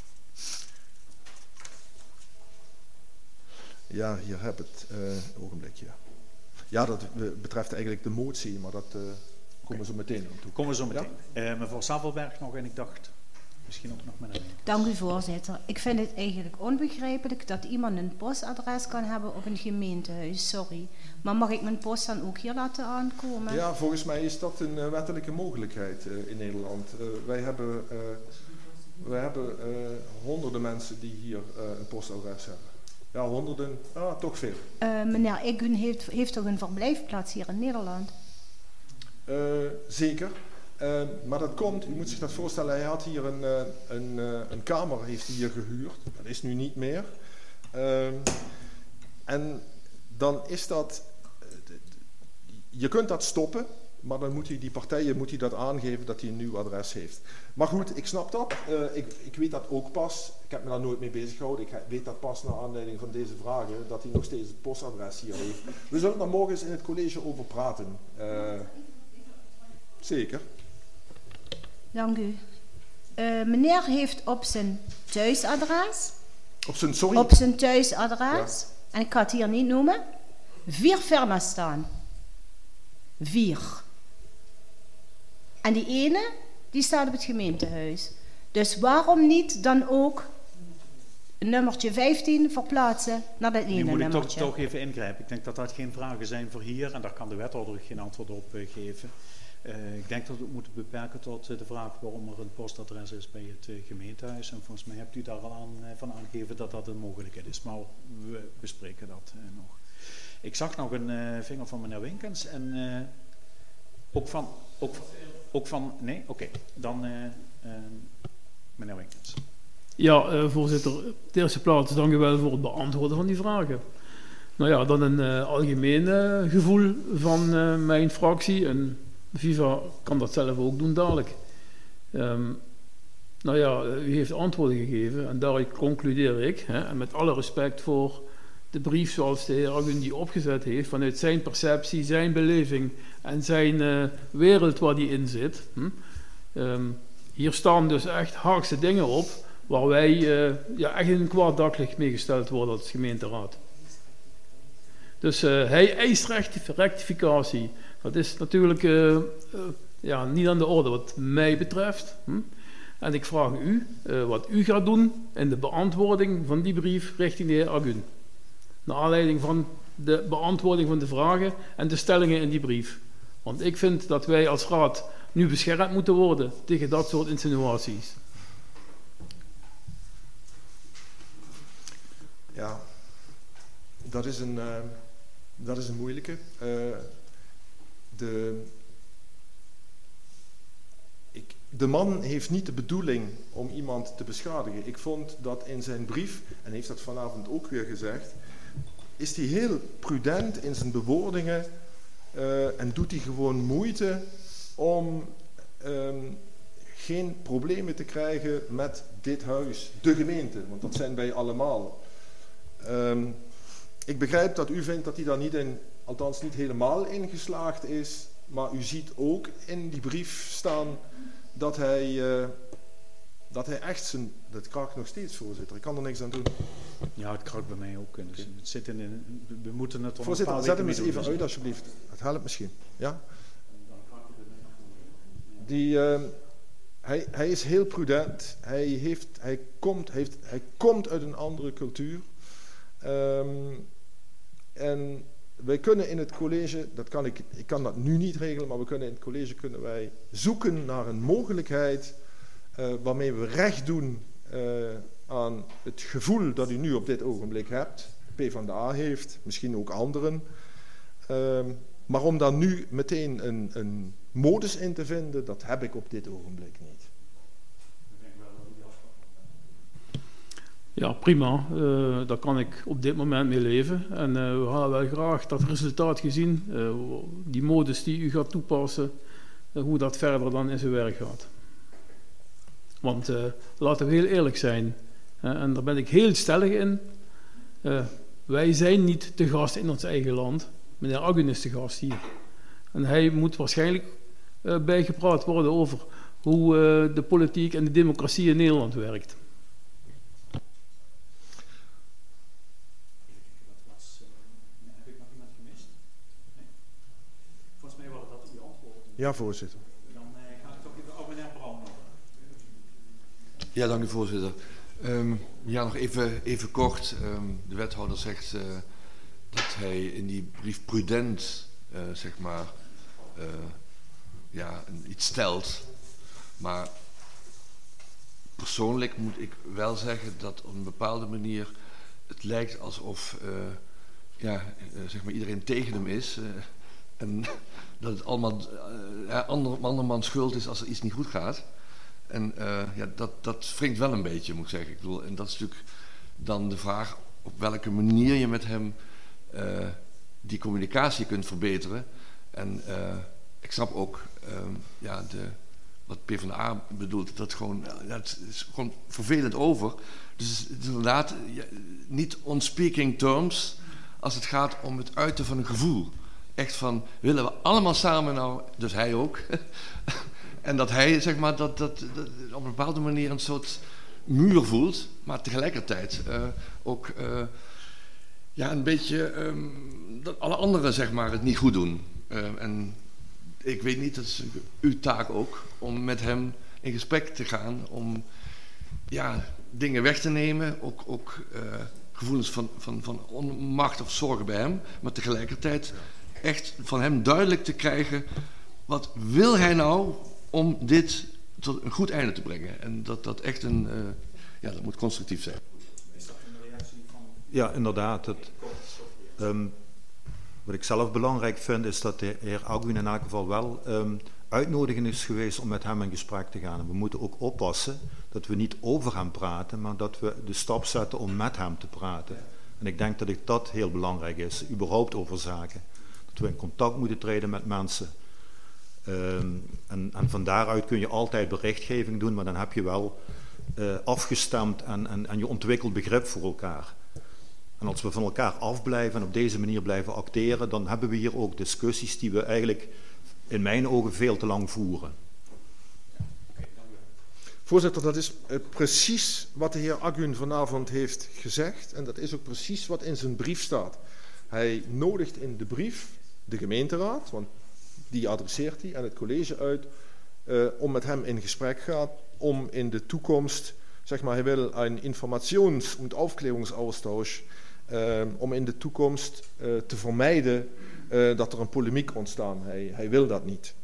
ja, hier heb ik het. Uh, ogenblikje. Ja, dat betreft eigenlijk de motie, maar dat uh, komen we zo meteen aan toe. Komen we zo meteen. Ja? Uh, mevrouw Savelberg nog, en ik dacht misschien ook nog met een... Dank u, voorzitter. Ik vind het eigenlijk onbegrijpelijk dat iemand een postadres kan hebben op een gemeentehuis. Sorry. Maar mag ik mijn post dan ook hier laten aankomen? Ja, volgens mij is dat een uh, wettelijke mogelijkheid uh, in Nederland. Uh, wij hebben, uh, wij hebben uh, honderden mensen die hier uh, een postadres hebben. Ja, honderden, ah, toch veel. Uh, meneer Eggun heeft, heeft toch een verblijfplaats hier in Nederland? Uh, zeker. Uh, maar dat komt, u moet zich dat voorstellen, hij had hier een, uh, een, uh, een kamer heeft hij hier gehuurd. Dat is nu niet meer. Uh, en dan is dat... Uh, je kunt dat stoppen, maar dan moet hij, die partijen moet hij dat aangeven dat hij een nieuw adres heeft. Maar goed, ik snap dat. Uh, ik, ik weet dat ook pas. Ik heb me daar nooit mee bezig gehouden. Ik weet dat pas naar aanleiding van deze vragen, dat hij nog steeds het postadres hier heeft. We zullen daar morgen eens in het college over praten. Uh, zeker. Dank u. Uh, meneer heeft op zijn thuisadres... Op zijn, sorry? Op zijn thuisadres, ja. En ik ga het hier niet noemen, vier firma's staan. Vier. En die ene, die staat op het gemeentehuis. Dus waarom niet dan ook nummertje vijftien verplaatsen naar dat ene nummertje? Nu moet ik toch, toch even ingrijpen. Ik denk dat dat geen vragen zijn voor hier en daar kan de wethouder geen antwoord op uh, geven. Uh, ik denk dat we het moeten beperken tot uh, de vraag waarom er een postadres is bij het uh, gemeentehuis. En volgens mij hebt u daar al aan, uh, van aangegeven dat dat een mogelijkheid is. Maar we bespreken dat uh, nog. Ik zag nog een uh, vinger van meneer Winkens. En uh, ook van... Ook, ook van nee? Oké. Okay. Dan uh, uh, meneer Winkens. Ja, uh, voorzitter. Op de eerste plaats dank u wel voor het beantwoorden van die vragen. Nou ja, dan een uh, algemeen uh, gevoel van uh, mijn fractie. En Viva kan dat zelf ook doen dadelijk. Um, nou ja, u heeft antwoorden gegeven en daaruit concludeer ik, hè, en met alle respect voor de brief zoals de heer Aggun die opgezet heeft, vanuit zijn perceptie, zijn beleving en zijn uh, wereld waar die in zit. Hm? Um, hier staan dus echt Haagse dingen op, waar wij uh, ja, echt in een kwaad daglicht meegesteld worden als gemeenteraad. Dus uh, hij eist rectif rectificatie. Dat is natuurlijk uh, uh, ja, niet aan de orde wat mij betreft. Hm? En ik vraag u uh, wat u gaat doen in de beantwoording van die brief richting de heer Agun. Naar aanleiding van de beantwoording van de vragen en de stellingen in die brief. Want ik vind dat wij als raad nu beschermd moeten worden tegen dat soort insinuaties. Ja, dat is een, uh, dat is een moeilijke. Uh, de, ik, de man heeft niet de bedoeling om iemand te beschadigen. Ik vond dat in zijn brief, en heeft dat vanavond ook weer gezegd, is hij heel prudent in zijn bewoordingen uh, en doet hij gewoon moeite om um, geen problemen te krijgen met dit huis, de gemeente, want dat zijn wij allemaal. Um, ik begrijp dat u vindt dat hij daar niet in, althans niet helemaal in geslaagd is, maar u ziet ook in die brief staan dat hij, uh, dat hij echt zijn, dat kraakt nog steeds, voorzitter, ik kan er niks aan doen. Ja, het kraakt bij mij ook. Dus het zit in een, we moeten het op voorzitter, zet hem eens even doen. uit alsjeblieft, het helpt misschien, ja? Die, uh, hij, hij is heel prudent, hij, heeft, hij, komt, heeft, hij komt uit een andere cultuur. Um, en wij kunnen in het college, dat kan ik, ik kan dat nu niet regelen, maar we kunnen in het college kunnen wij zoeken naar een mogelijkheid uh, waarmee we recht doen uh, aan het gevoel dat u nu op dit ogenblik hebt, PvdA heeft, misschien ook anderen. Um, maar om daar nu meteen een, een modus in te vinden, dat heb ik op dit ogenblik niet. Ja, prima. Uh, daar kan ik op dit moment mee leven. En uh, we hadden wel graag dat resultaat gezien, uh, die modus die u gaat toepassen, uh, hoe dat verder dan in zijn werk gaat. Want uh, laten we heel eerlijk zijn, uh, en daar ben ik heel stellig in, uh, wij zijn niet te gast in ons eigen land. Meneer Agun is de gast hier. En hij moet waarschijnlijk uh, bijgepraat worden over hoe uh, de politiek en de democratie in Nederland werkt. Ja, voorzitter. Dan uh, ga ik toch even over meneer Braun. Ja, dank u, voorzitter. Um, ja, nog even, even kort. Um, de wethouder zegt uh, dat hij in die brief prudent, uh, zeg maar, uh, ja, iets stelt. Maar persoonlijk moet ik wel zeggen dat op een bepaalde manier het lijkt alsof uh, ja, uh, zeg maar iedereen tegen hem is. Uh, en dat het allemaal uh, ander, andermans schuld is als er iets niet goed gaat. En uh, ja, dat, dat wringt wel een beetje, moet ik zeggen. Ik bedoel, en dat is natuurlijk dan de vraag op welke manier je met hem uh, die communicatie kunt verbeteren. En uh, ik snap ook uh, ja, de, wat PvdA bedoelt, dat gewoon, ja, het is gewoon vervelend over. Dus het is inderdaad ja, niet on speaking terms als het gaat om het uiten van een gevoel. Echt van, willen we allemaal samen nou, dus hij ook. En dat hij, zeg maar, dat, dat, dat op een bepaalde manier een soort muur voelt, maar tegelijkertijd uh, ook uh, ja, een beetje um, dat alle anderen, zeg maar, het niet goed doen. Uh, en ik weet niet, dat is uw taak ook, om met hem in gesprek te gaan, om ja, dingen weg te nemen, ook, ook uh, gevoelens van, van, van onmacht of zorgen bij hem, maar tegelijkertijd echt van hem duidelijk te krijgen, wat wil hij nou om dit tot een goed einde te brengen. En dat dat echt een, uh, ja, dat moet constructief zijn. Is dat een reactie van... Ja, inderdaad. Het, um, wat ik zelf belangrijk vind, is dat de heer Agun in elk geval wel um, uitnodigend is geweest om met hem in gesprek te gaan. En we moeten ook oppassen dat we niet over hem praten, maar dat we de stap zetten om met hem te praten. En ik denk dat dat heel belangrijk is, überhaupt over zaken. Dat we in contact moeten treden met mensen. Um, en, en van daaruit kun je altijd berichtgeving doen, maar dan heb je wel uh, afgestemd en, en, en je ontwikkelt begrip voor elkaar. En als we van elkaar afblijven en op deze manier blijven acteren, dan hebben we hier ook discussies die we eigenlijk in mijn ogen veel te lang voeren. Voorzitter, dat is uh, precies wat de heer Agun vanavond heeft gezegd. En dat is ook precies wat in zijn brief staat. Hij nodigt in de brief de gemeenteraad, want die adresseert hij, en het college uit, uh, om met hem in gesprek gaat, om in de toekomst, zeg maar, hij wil een informations- en aufklärungsaustausch, uh, om in de toekomst uh, te vermijden uh, dat er een polemiek ontstaat. Hij, hij wil dat niet.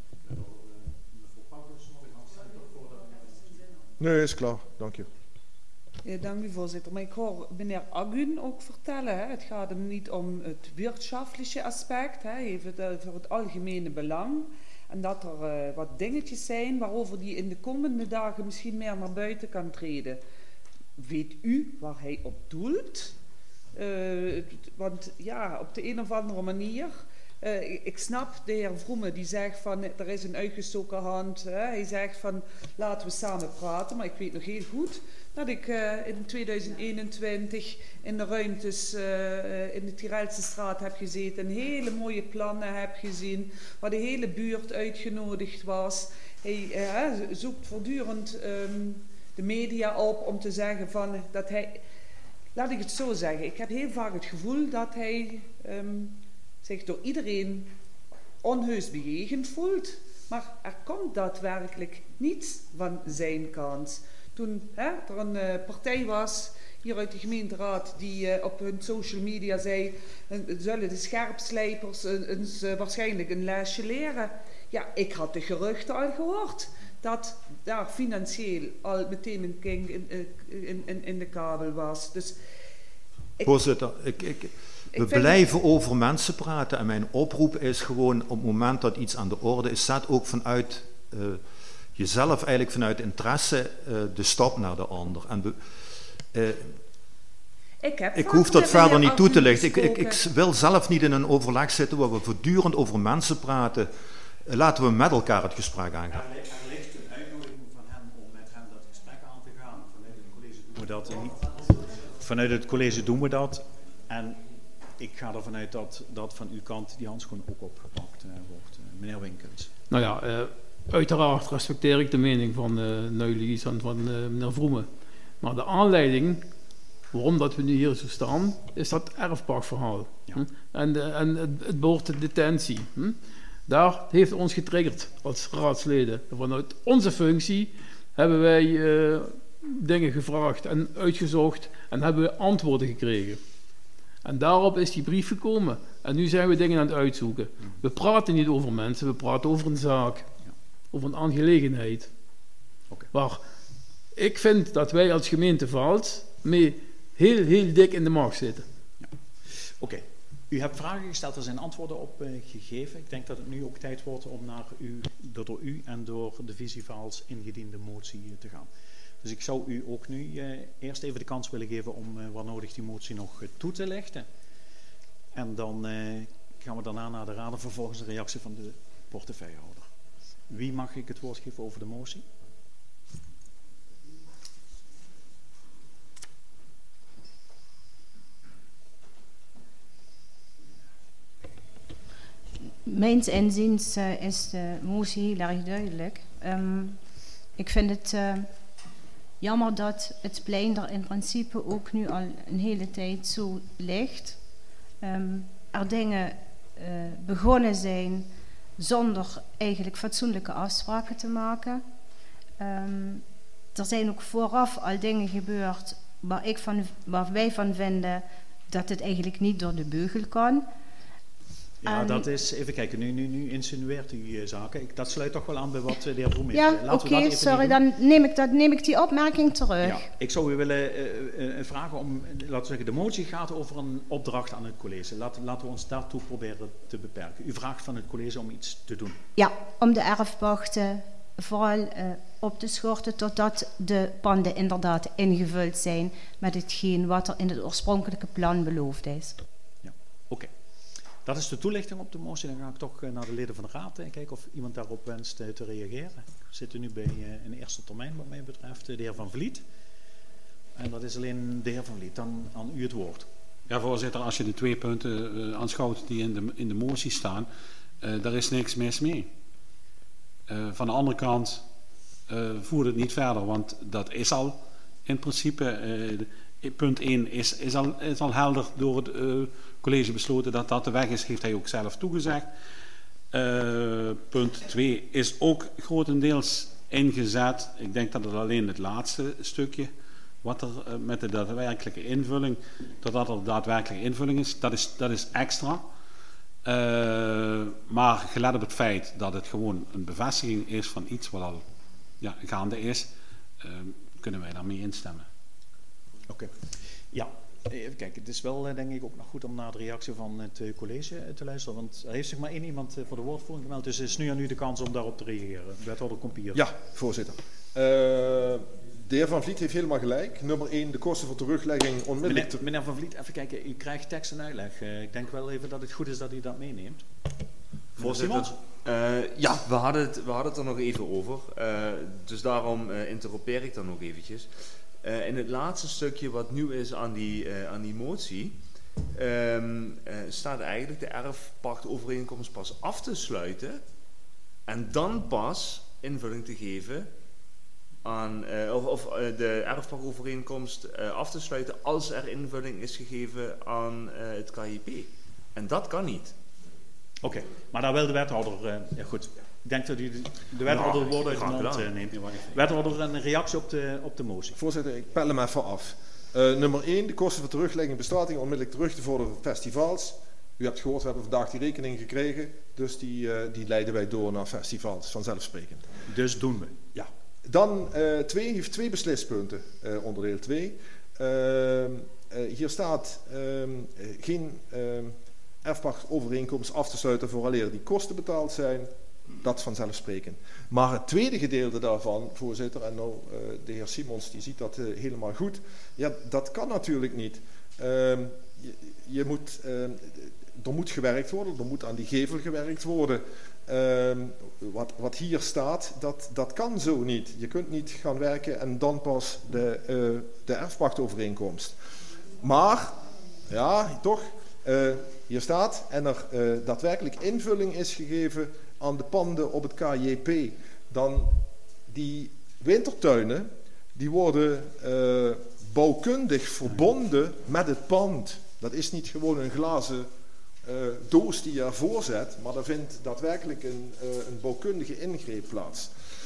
Nee, is klaar. Dank je. Ja, dank u, voorzitter. Maar ik hoor meneer Agun ook vertellen, hè, het gaat hem niet om het wirtschaftliche aspect, hè, even de, voor het algemene belang. En dat er uh, wat dingetjes zijn waarover hij in de komende dagen misschien meer naar buiten kan treden. Weet u waar hij op doelt? Uh, want ja, op de een of andere manier... Uh, ik snap de heer Vroeme die zegt van er is een uitgestoken hand. Hè. Hij zegt van laten we samen praten. Maar ik weet nog heel goed dat ik uh, in tweeduizend eenentwintig in de ruimtes uh, in de Tirelse straat heb gezeten. En hele mooie plannen heb gezien. Waar de hele buurt uitgenodigd was. Hij uh, zoekt voortdurend um, de media op om te zeggen van dat hij... Laat ik het zo zeggen. Ik heb heel vaak het gevoel dat hij... Um, zich door iedereen onheus bejegend voelt, maar er komt daadwerkelijk niets van zijn kant. Toen hè, er een uh, partij was hier uit de gemeenteraad die uh, op hun social media zei, uh, zullen de scherpslijpers uh, ons uh, waarschijnlijk een lesje leren. Ja, ik had de geruchten al gehoord dat daar financieel al meteen een kink in, in, in, in de kabel was. Dus ik, Voorzitter, ik... ik We Ik blijven over mensen praten en mijn oproep is gewoon op het moment dat iets aan de orde is, zet ook vanuit uh, jezelf eigenlijk vanuit interesse uh, de stap naar de ander. En we, uh, ik heb ik hoef dat verder niet toe te lichten. Ik, ik, ik wil zelf niet in een overleg zitten waar we voortdurend over mensen praten. Uh, laten we met elkaar het gesprek aangaan. Er, er ligt een uitnodiging van hem om met hem dat gesprek aan te gaan. Vanuit het college doen we dat niet. Vanuit het college doen we dat. En ik ga ervan uit dat, dat van uw kant die handschoen ook opgepakt uh, wordt. Uh, meneer Winkels. Nou ja, uh, uiteraard respecteer ik de mening van uh, Neulies en van uh, meneer Vroeme. Maar de aanleiding waarom dat we nu hier zo staan, is dat erfpachtverhaal. Ja. Hm? En, de, en het, het behoort de detentie. Hm? Daar heeft ons getriggerd als raadsleden. Vanuit onze functie hebben wij uh, dingen gevraagd en uitgezocht en hebben we antwoorden gekregen. En daarop is die brief gekomen. En nu zijn we dingen aan het uitzoeken. We praten niet over mensen, we praten over een zaak. Ja. Over een aangelegenheid. Okay. Waar ik vind dat wij als gemeente Vaals mee heel, heel dik in de maag zitten. Ja. Oké. Okay. U hebt vragen gesteld, er zijn antwoorden op uh, gegeven. Ik denk dat het nu ook tijd wordt om naar u, door u en door de Visie Vaals ingediende motie uh, te gaan. Dus ik zou u ook nu uh, eerst even de kans willen geven om uh, waar nodig die motie nog uh, toe te lichten. En dan uh, gaan we daarna naar de raad en vervolgens de reactie van de portefeuillehouder. Wie mag ik het woord geven over de motie? Mijns inziens uh, is de motie heel erg duidelijk. Um, ik vind het... Uh, Jammer dat het plein er in principe ook nu al een hele tijd zo ligt. Um, er dingen uh, begonnen zijn zonder eigenlijk fatsoenlijke afspraken te maken. Um, er zijn ook vooraf al dingen gebeurd waar, ik van, waar wij van vinden dat het eigenlijk niet door de beugel kan. Ja, en, dat is, even kijken, nu, nu, nu insinueert u uh, zaken. Ik, dat sluit toch wel aan bij wat uh, de heer Vroem heeft. Ja, oké, okay, sorry, dan neem ik, dat, neem ik die opmerking terug. Ja, ik zou u willen uh, uh, vragen om, laten we zeggen, de motie gaat over een opdracht aan het college. Laten, laten we ons daartoe proberen te beperken. U vraagt van het college om iets te doen. Ja, om de erfpachten vooral uh, op te schorten totdat de panden inderdaad ingevuld zijn met hetgeen wat er in het oorspronkelijke plan beloofd is. Ja, oké. Okay. Dat is de toelichting op de motie. Dan ga ik toch naar de leden van de raad en kijken of iemand daarop wenst te reageren. We zitten nu bij een eerste termijn wat mij betreft, de heer Van Vliet. En dat is alleen de heer Van Vliet. Dan aan u het woord. Ja, voorzitter, als je de twee punten uh, aanschouwt die in de, in de motie staan, uh, daar is niks mis mee. Uh, van de andere kant uh, voer het niet verder, want dat is al in principe, uh, punt één is, is, al, is al helder door het uh, college besloten dat dat de weg is, heeft hij ook zelf toegezegd. Uh, punt twee is ook grotendeels ingezet. Ik denk dat het alleen het laatste stukje, wat er uh, met de daadwerkelijke invulling, dat dat er daadwerkelijke invulling is, dat is, dat is extra. Uh, maar gelet op het feit dat het gewoon een bevestiging is van iets wat al ja, gaande is, uh, kunnen wij daarmee instemmen. Oké. Okay. Ja, even kijken. Het is wel uh, denk ik ook nog goed om naar de reactie van het uh, college uh, te luisteren, want er heeft zich maar één iemand uh, voor de woordvoering gemeld, dus het is nu aan u de kans om daarop te reageren. Wethouder Kompier. Ja, voorzitter. Uh, De heer Van Vliet heeft helemaal gelijk. Nummer één, de kosten voor teruglegging onmiddellijk... Meneer, meneer Van Vliet, even kijken. U krijgt tekst en uitleg. Uh, ik denk wel even dat het goed is dat u dat meeneemt. Voorzitter, uh, ja, we hadden, het, we hadden het er nog even over. Uh, dus daarom uh, interropeer ik dan nog eventjes. Uh, in het laatste stukje wat nieuw is aan die, uh, aan die motie... Um, uh, staat eigenlijk de erfpachtovereenkomst pas af te sluiten... en dan pas invulling te geven... Aan, uh, of, of uh, de erfpachtovereenkomst uh, af te sluiten als er invulling is gegeven aan uh, het K J P. En dat kan niet. Oké, okay, maar daar wil de wethouder... Uh, ja goed, ik denk dat u de, de wethouder nou, woorden uit de mond uh, neemt. Wethouder, een reactie op de, op de motie. Voorzitter, ik pel hem even af. Uh, nummer één, de kosten voor teruglegging en bestrating onmiddellijk terug te vorderen voor festivals. U hebt gehoord, we hebben vandaag die rekening gekregen. Dus die, uh, die leiden wij door naar festivals, vanzelfsprekend. Dus doen we. Ja. Dan uh, twee heeft twee beslispunten, uh, onderdeel twee. Uh, uh, hier staat uh, geen uh, erfpachtovereenkomst af te sluiten vooraleer die kosten betaald zijn. Dat is vanzelfsprekend. Maar het tweede gedeelte daarvan, voorzitter, en nou uh, de heer Simons die ziet dat uh, helemaal goed. Ja, dat kan natuurlijk niet. Uh, je, je moet, uh, er moet gewerkt worden, er moet aan die gevel gewerkt worden. Uh, wat, wat hier staat, dat, dat kan zo niet. Je kunt niet gaan werken en dan pas de, uh, de erfpachtovereenkomst. Maar, ja, toch, uh, hier staat, en er uh, daadwerkelijk invulling is gegeven aan de panden op het K J P, dan die wintertuinen, die worden uh, bouwkundig verbonden met het pand. Dat is niet gewoon een glazen Uh, doos die je ervoor zet, maar er vindt daadwerkelijk een, uh, een bouwkundige ingreep plaats.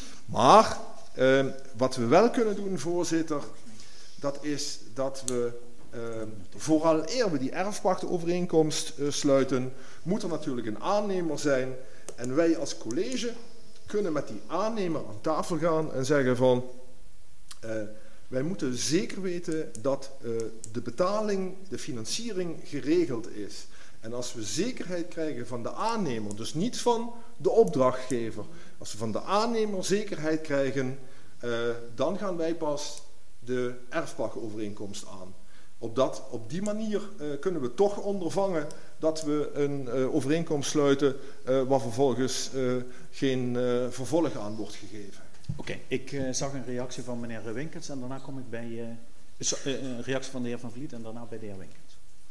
Maar uh, wat we wel kunnen doen, voorzitter, dat is dat we uh, vooral eer we die erfpachtovereenkomst uh, sluiten, moet er natuurlijk een aannemer zijn en wij als college kunnen met die aannemer aan tafel gaan en zeggen van uh, wij moeten zeker weten dat uh, de betaling, de financiering geregeld is. En als we zekerheid krijgen van de aannemer, dus niet van de opdrachtgever, als we van de aannemer zekerheid krijgen, uh, dan gaan wij pas de erfpachtovereenkomst aan. Op, dat, op die manier uh, kunnen we toch ondervangen dat we een uh, overeenkomst sluiten uh, waar vervolgens uh, geen uh, vervolg aan wordt gegeven. Oké, okay, ik uh, zag een reactie van meneer Winkels en daarna kom ik bij uh, uh, een reactie van de heer Van Vliet en daarna bij de heer Winkels.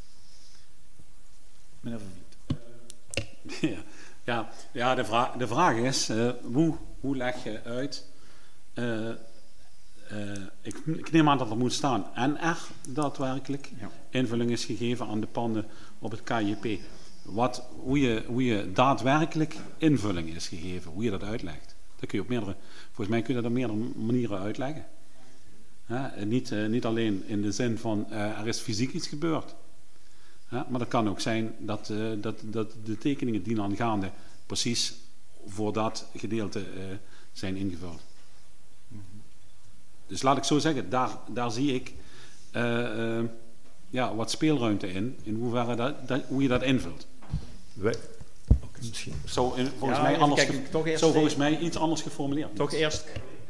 Meneer Van Vliet. Ja, ja, ja de, vraag, de vraag is, uh, hoe, hoe leg je uit, uh, uh, ik, ik neem aan dat er moet staan en er daadwerkelijk ja. invulling is gegeven aan de panden op het K J P. Wat, hoe, je, hoe je daadwerkelijk invulling is gegeven, hoe je dat uitlegt. Dat kun je op meerdere, volgens mij kun je dat op meerdere manieren uitleggen. Hè? Niet, uh, niet alleen in de zin van uh, er is fysiek iets gebeurd. Ja, maar dat kan ook zijn dat, uh, dat, dat de tekeningen dienaangaande precies voor dat gedeelte uh, zijn ingevuld. Mm-hmm. Dus laat ik zo zeggen, daar, daar zie ik uh, uh, ja, wat speelruimte in, in hoeverre dat, dat, hoe je dat invult. Wij, okay, misschien. Zo in, volgens, ja, mij anders kijken, toch eerst zo volgens mij iets anders geformuleerd. Toch eerst.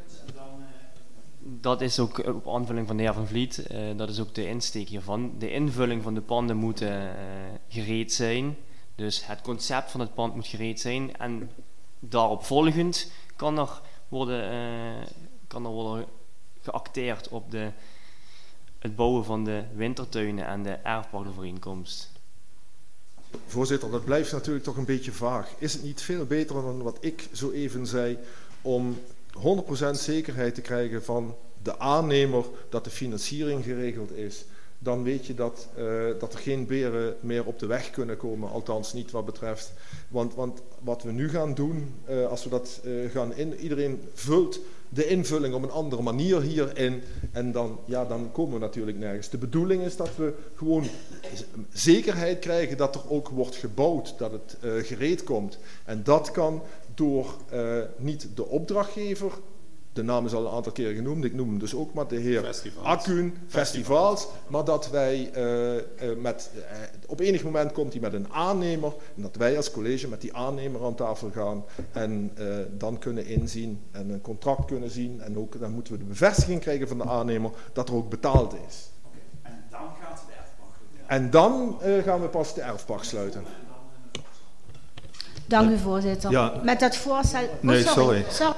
Dat is ook op aanvulling van de heer Van Vliet, uh, dat is ook de insteek hiervan. De invulling van de panden moet uh, gereed zijn. Dus het concept van het pand moet gereed zijn. En daarop volgend kan er worden, uh, kan er worden geacteerd op de, het bouwen van de wintertuinen en de erfpachtovereenkomst. Voorzitter, dat blijft natuurlijk toch een beetje vaag. Is het niet veel beter dan wat ik zo even zei om honderd procent zekerheid te krijgen van de aannemer dat de financiering geregeld is, dan weet je dat, uh, dat er geen beren meer op de weg kunnen komen, althans niet wat betreft. Want, want wat we nu gaan doen, uh, als we dat uh, gaan in, iedereen vult de invulling op een andere manier hierin en dan, ja, dan komen we natuurlijk nergens. De bedoeling is dat we gewoon zekerheid krijgen dat er ook wordt gebouwd, dat het uh, gereed komt. En dat kan door uh, niet de opdrachtgever, de naam is al een aantal keren genoemd, ik noem hem dus ook maar de heer Festivals. Acun, festivals, maar dat wij uh, uh, met, uh, op enig moment komt hij met een aannemer en dat wij als college met die aannemer aan tafel gaan en uh, dan kunnen inzien en een contract kunnen zien en ook dan moeten we de bevestiging krijgen van de aannemer dat er ook betaald is. En dan gaat de erfpacht. En dan uh, gaan we pas de erfpacht sluiten. Dank u, voorzitter. Ja. Met dat voorstel... Oh, Nee, sorry. sorry.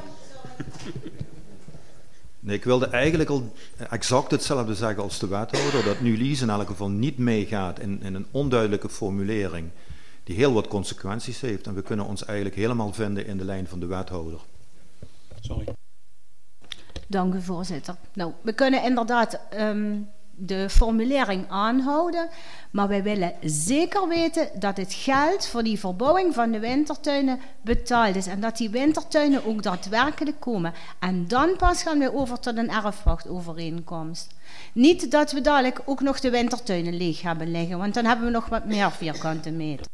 Nee, ik wilde eigenlijk al exact hetzelfde zeggen als de wethouder, dat Nulies in elk geval niet meegaat in, in een onduidelijke formulering die heel wat consequenties heeft. En we kunnen ons eigenlijk helemaal vinden in de lijn van de wethouder. Sorry. Dank u, voorzitter. Nou, we kunnen inderdaad um, de formulering aanhouden, maar wij willen zeker weten dat het geld voor die verbouwing van de wintertuinen betaald is en dat die wintertuinen ook daadwerkelijk komen. En dan pas gaan we over tot een erfpachtovereenkomst. Niet dat we dadelijk ook nog de wintertuinen leeg hebben liggen, want dan hebben we nog wat meer vierkante meter.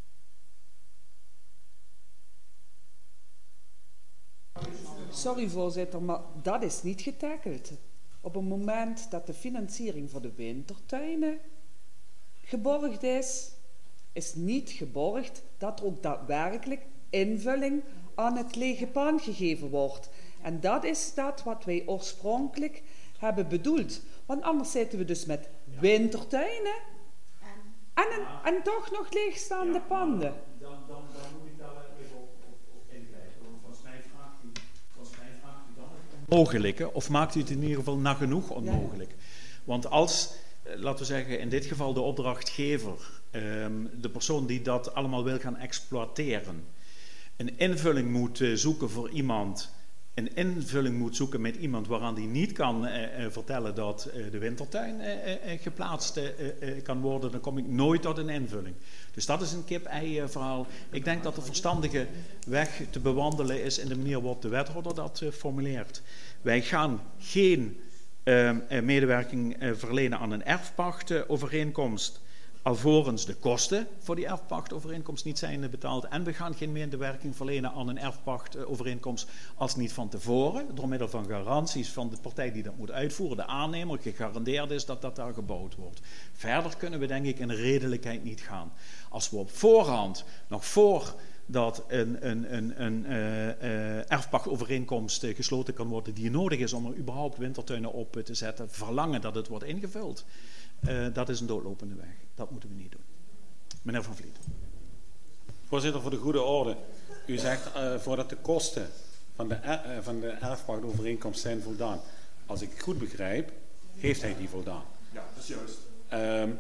Sorry voorzitter, maar dat is niet getackeld. Op het moment dat de financiering voor de wintertuinen geborgd is, is niet geborgd dat er ook daadwerkelijk invulling aan het lege pand gegeven wordt. En dat is dat wat wij oorspronkelijk hebben bedoeld. Want anders zitten we dus met wintertuinen en, een, en toch nog leegstaande panden. Dan, dan, dan moet ik daar even op, op, op ingrijpen. Want volgens mij vraagt u, volgens mij vraagt u dan het onmogelijke, of maakt u het in ieder geval nagenoeg onmogelijk. Want als, laten we zeggen, in dit geval de opdrachtgever, um, de persoon die dat allemaal wil gaan exploiteren, een invulling moet uh, zoeken voor iemand, een invulling moet zoeken met iemand waaraan die niet kan uh, uh, vertellen dat uh, de wintertuin uh, uh, geplaatst uh, uh, kan worden, dan kom ik nooit tot een invulling. Dus dat is een kip-ei uh, verhaal. Ik denk dat de verstandige weg te bewandelen is in de manier waarop de wethouder dat uh, formuleert. Wij gaan geen uh, uh, medewerking uh, verlenen aan een erfpachtovereenkomst, alvorens de kosten voor die erfpachtovereenkomst niet zijn betaald. En we gaan geen medewerking verlenen aan een erfpachtovereenkomst als niet van tevoren, door middel van garanties van de partij die dat moet uitvoeren, de aannemer, gegarandeerd is dat dat daar gebouwd wordt. Verder kunnen we denk ik in de redelijkheid niet gaan. Als we op voorhand, nog voor dat een, een, een, een uh, uh, erfpachtovereenkomst uh, gesloten kan worden die nodig is om er überhaupt wintertuinen op uh, te zetten, verlangen dat het wordt ingevuld, uh, dat is een doodlopende weg. Dat moeten we niet doen. Meneer Van Vliet. Voorzitter, voor de goede orde. U zegt uh, voordat de kosten van de, er, uh, van de erfpachtovereenkomst zijn voldaan. Als ik goed begrijp, heeft hij die voldaan. Ja, dat is juist. Um,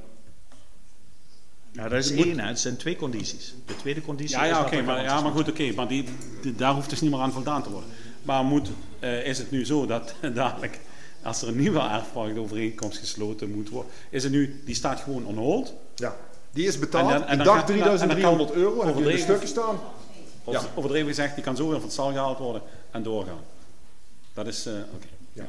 Ja, dat is moet... één, hè. Het zijn twee condities. De tweede conditie ja, is ja, dat oké, er maar, ja, maar goed, oké, maar die, die, daar hoeft dus niet meer aan voldaan te worden. Maar moet, uh, is het nu zo dat dadelijk, als er een nieuwe erfpachtovereenkomst gesloten moet worden, is het nu, die staat gewoon on hold? Ja, die is betaald. En dan, en ik dan dacht drieduizend driehonderd euro, heb je in de stukken staan. Of, ja. Overdreven gezegd, die kan zo weer van het stal gehaald worden en doorgaan. Dat is, uh, oké. Okay. Ja.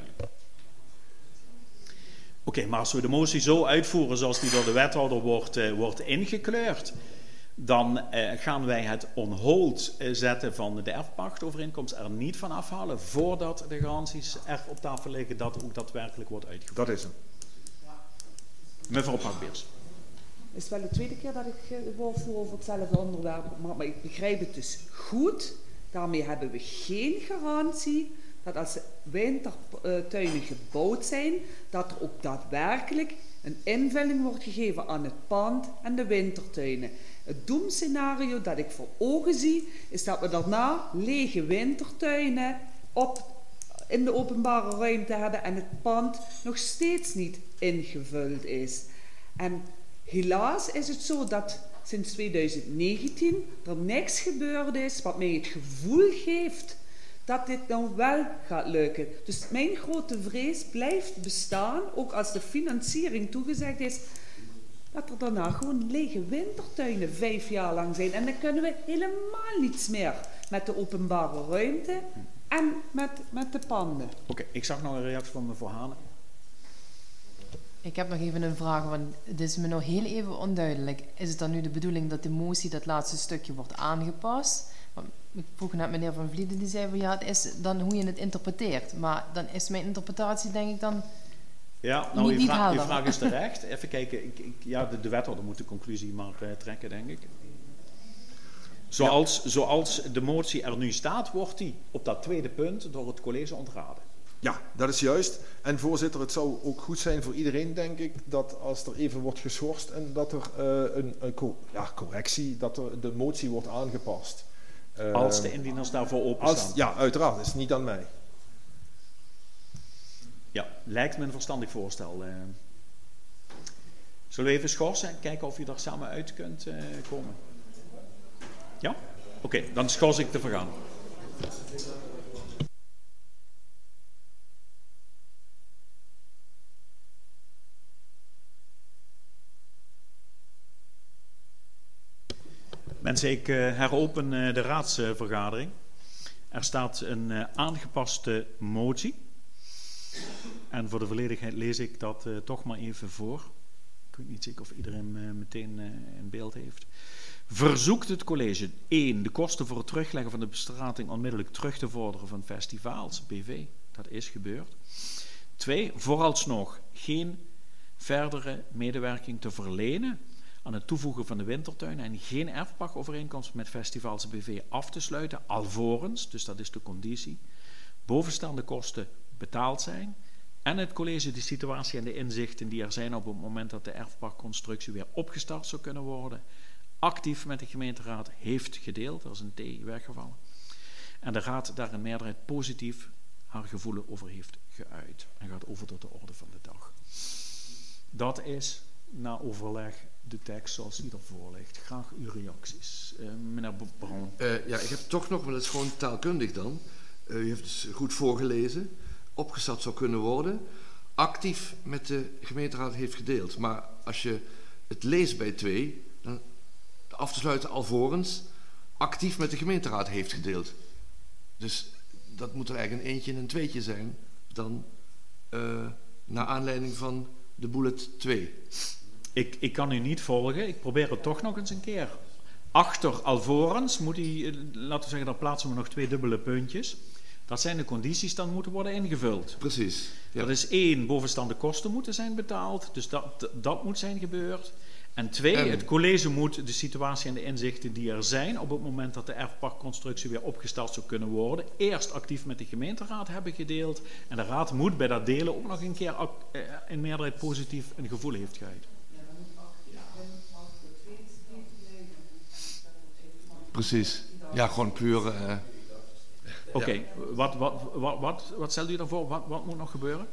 Oké, okay, maar als we de motie zo uitvoeren zoals die door de wethouder wordt, uh, wordt ingekleurd, dan uh, gaan wij het on hold uh, zetten van de erfpachtovereenkomst er niet van afhalen voordat de garanties er op tafel liggen dat ook daadwerkelijk wordt uitgevoerd. Dat is hem. Mevrouw Pakbeers. Het is wel de tweede keer dat ik het woord voer over hetzelfde onderwerp, maar, maar ik begrijp het dus goed. Daarmee hebben we geen garantie dat als de wintertuinen gebouwd zijn, dat er ook daadwerkelijk een invulling wordt gegeven aan het pand en de wintertuinen. Het doemscenario dat ik voor ogen zie, is dat we daarna lege wintertuinen op, in de openbare ruimte hebben en het pand nog steeds niet ingevuld is. En helaas is het zo dat sinds tweeduizend negentien er niks gebeurd is wat mij het gevoel geeft dat dit nou wel gaat lukken. Dus mijn grote vrees blijft bestaan, ook als de financiering toegezegd is, dat er daarna gewoon lege wintertuinen vijf jaar lang zijn. En dan kunnen we helemaal niets meer met de openbare ruimte en met, met de panden. Oké, okay, ik zag nog een reactie van mevrouw Hane. Ik heb nog even een vraag, want het is me nog heel even onduidelijk. Is het dan nu de bedoeling dat de motie, dat laatste stukje, wordt aangepast? Want ik vroeg net meneer Van Vlieden, die zei van ja, het is dan hoe je het interpreteert. Maar dan is mijn interpretatie denk ik dan ja, nou, niet, uw, niet vraag, uw helder. vraag is terecht. Even kijken, ik, ik, ja, de, de wethouder moet de conclusie maar uh, trekken, denk ik. Zoals, ja. zoals de motie er nu staat, wordt die op dat tweede punt door het college ontraden. Ja, dat is juist. En voorzitter, het zou ook goed zijn voor iedereen, denk ik, dat als er even wordt geschorst en dat er uh, een, een co ja, correctie, dat er de motie wordt aangepast. Uh, als de indieners daarvoor openstaan. Als, ja, uiteraard. Het is niet aan mij. Ja, lijkt me een verstandig voorstel. Uh, zullen we even schorsen en kijken of je er samen uit kunt uh, komen? Ja? Oké, okay, dan schors ik de vergadering. Mensen, ik uh, heropen uh, de raadsvergadering. Er staat een uh, aangepaste motie. En voor de volledigheid lees ik dat uh, toch maar even voor. Ik weet niet zeker of iedereen uh, meteen uh, in beeld heeft. Verzoekt het college één. De kosten voor het terugleggen van de bestrating onmiddellijk terug te vorderen van festivals, B V. Dat is gebeurd. twee. Vooralsnog geen verdere medewerking te verlenen aan het toevoegen van de wintertuinen en geen erfpachtovereenkomst met festivals B V af te sluiten, alvorens, dus dat is de conditie, bovenstaande kosten betaald zijn en het college de situatie en de inzichten die er zijn op het moment dat de erfpachtconstructie weer opgestart zou kunnen worden, actief met de gemeenteraad heeft gedeeld, dat is een T weggevallen, en de raad daar een meerderheid positief haar gevoelen over heeft geuit en gaat over tot de orde van de dag. Dat is na overleg de tekst zoals die ervoor ligt. Graag uw reacties. Uh, meneer Brown. Uh, ja, ik heb toch nog, maar dat is gewoon taalkundig dan. Uh, u heeft het goed voorgelezen. Opgestart zou kunnen worden. Actief met de gemeenteraad heeft gedeeld. Maar als je het leest bij twee, dan af te sluiten alvorens actief met de gemeenteraad heeft gedeeld. Dus dat moet er eigenlijk een eentje en een tweetje zijn dan uh, naar aanleiding van de bullet twee. Ik, ik kan u niet volgen. Ik probeer het toch nog eens een keer. Achter alvorens moet hij, laten we zeggen, daar plaatsen we nog twee dubbele puntjes. Dat zijn de condities die dan moeten worden ingevuld. Precies. Ja. Dat is één, bovenstaande kosten moeten zijn betaald. Dus dat, dat moet zijn gebeurd. En twee, en... het college moet de situatie en de inzichten die er zijn op het moment dat de erfpachtconstructie weer opgestart zou kunnen worden, eerst actief met de gemeenteraad hebben gedeeld. En de raad moet bij dat delen ook nog een keer in meerderheid positief een gevoel heeft geuit. Precies. Ja, gewoon puur... Uh, Oké, okay. ja. wat, wat, wat, wat, wat stelt u daarvoor? Wat, wat moet nog gebeuren?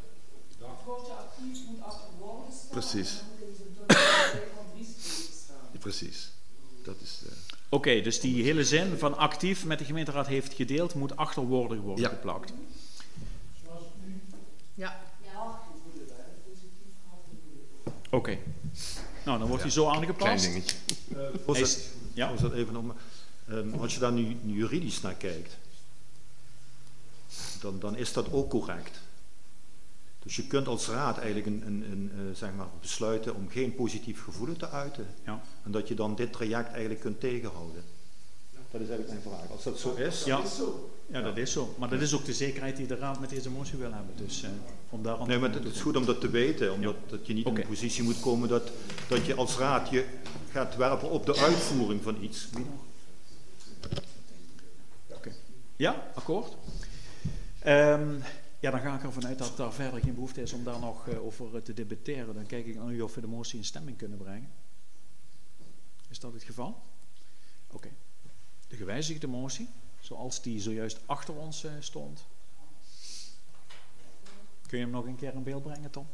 Precies. Precies. Dat is... Uh... Oké, okay, dus die hele zin van actief met de gemeenteraad heeft gedeeld moet achterwoordig worden ja. geplakt. Ja. Oké. Okay. Nou, dan wordt hij ja. zo aangepast. Klein dingetje. Uh, voorzitter, ja. voorzitter, even om... Um, als je daar nu juridisch naar kijkt, dan, dan is dat ook correct. Dus je kunt als raad eigenlijk een, een, een, uh, zeg maar besluiten om geen positief gevoel te uiten. Ja. En dat je dan dit traject eigenlijk kunt tegenhouden. Dat is eigenlijk mijn vraag. Als dat zo is... Ja, ja dat is zo. Maar dat is ook de zekerheid die de raad met deze motie wil hebben. Dus, uh, om daar nee, maar het is goed om dat te weten. Omdat ja. dat je niet okay. in een positie moet komen dat, dat je als raad je gaat werpen op de uitvoering van iets. Okay. Ja, akkoord. Um, ja, dan ga ik ervan uit dat daar verder geen behoefte is om daar nog uh, over te debatteren. Dan kijk ik aan u of we de motie in stemming kunnen brengen. Is dat het geval? Oké. Okay. De gewijzigde motie, zoals die zojuist achter ons uh, stond. Kun je hem nog een keer in beeld brengen, Tom?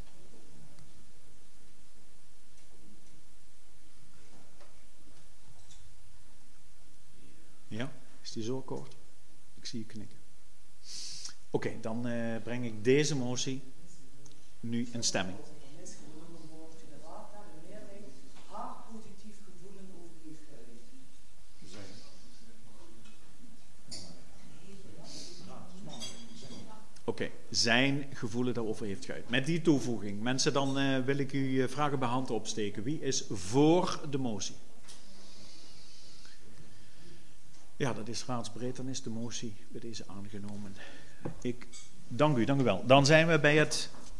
Ja, is die zo akkoord? Ik zie je knikken. Oké, okay, dan uh, breng ik deze motie nu in stemming. Oké, okay, zijn gevoelen daarover heeft geuit. Met die toevoeging, mensen, dan uh, wil ik u uh, vragen bij hand opsteken. Wie is voor de motie? Ja, dat is raadsbreed, dan is de motie bij deze aangenomen. Ik dank u, dank u wel. Dan zijn we bij het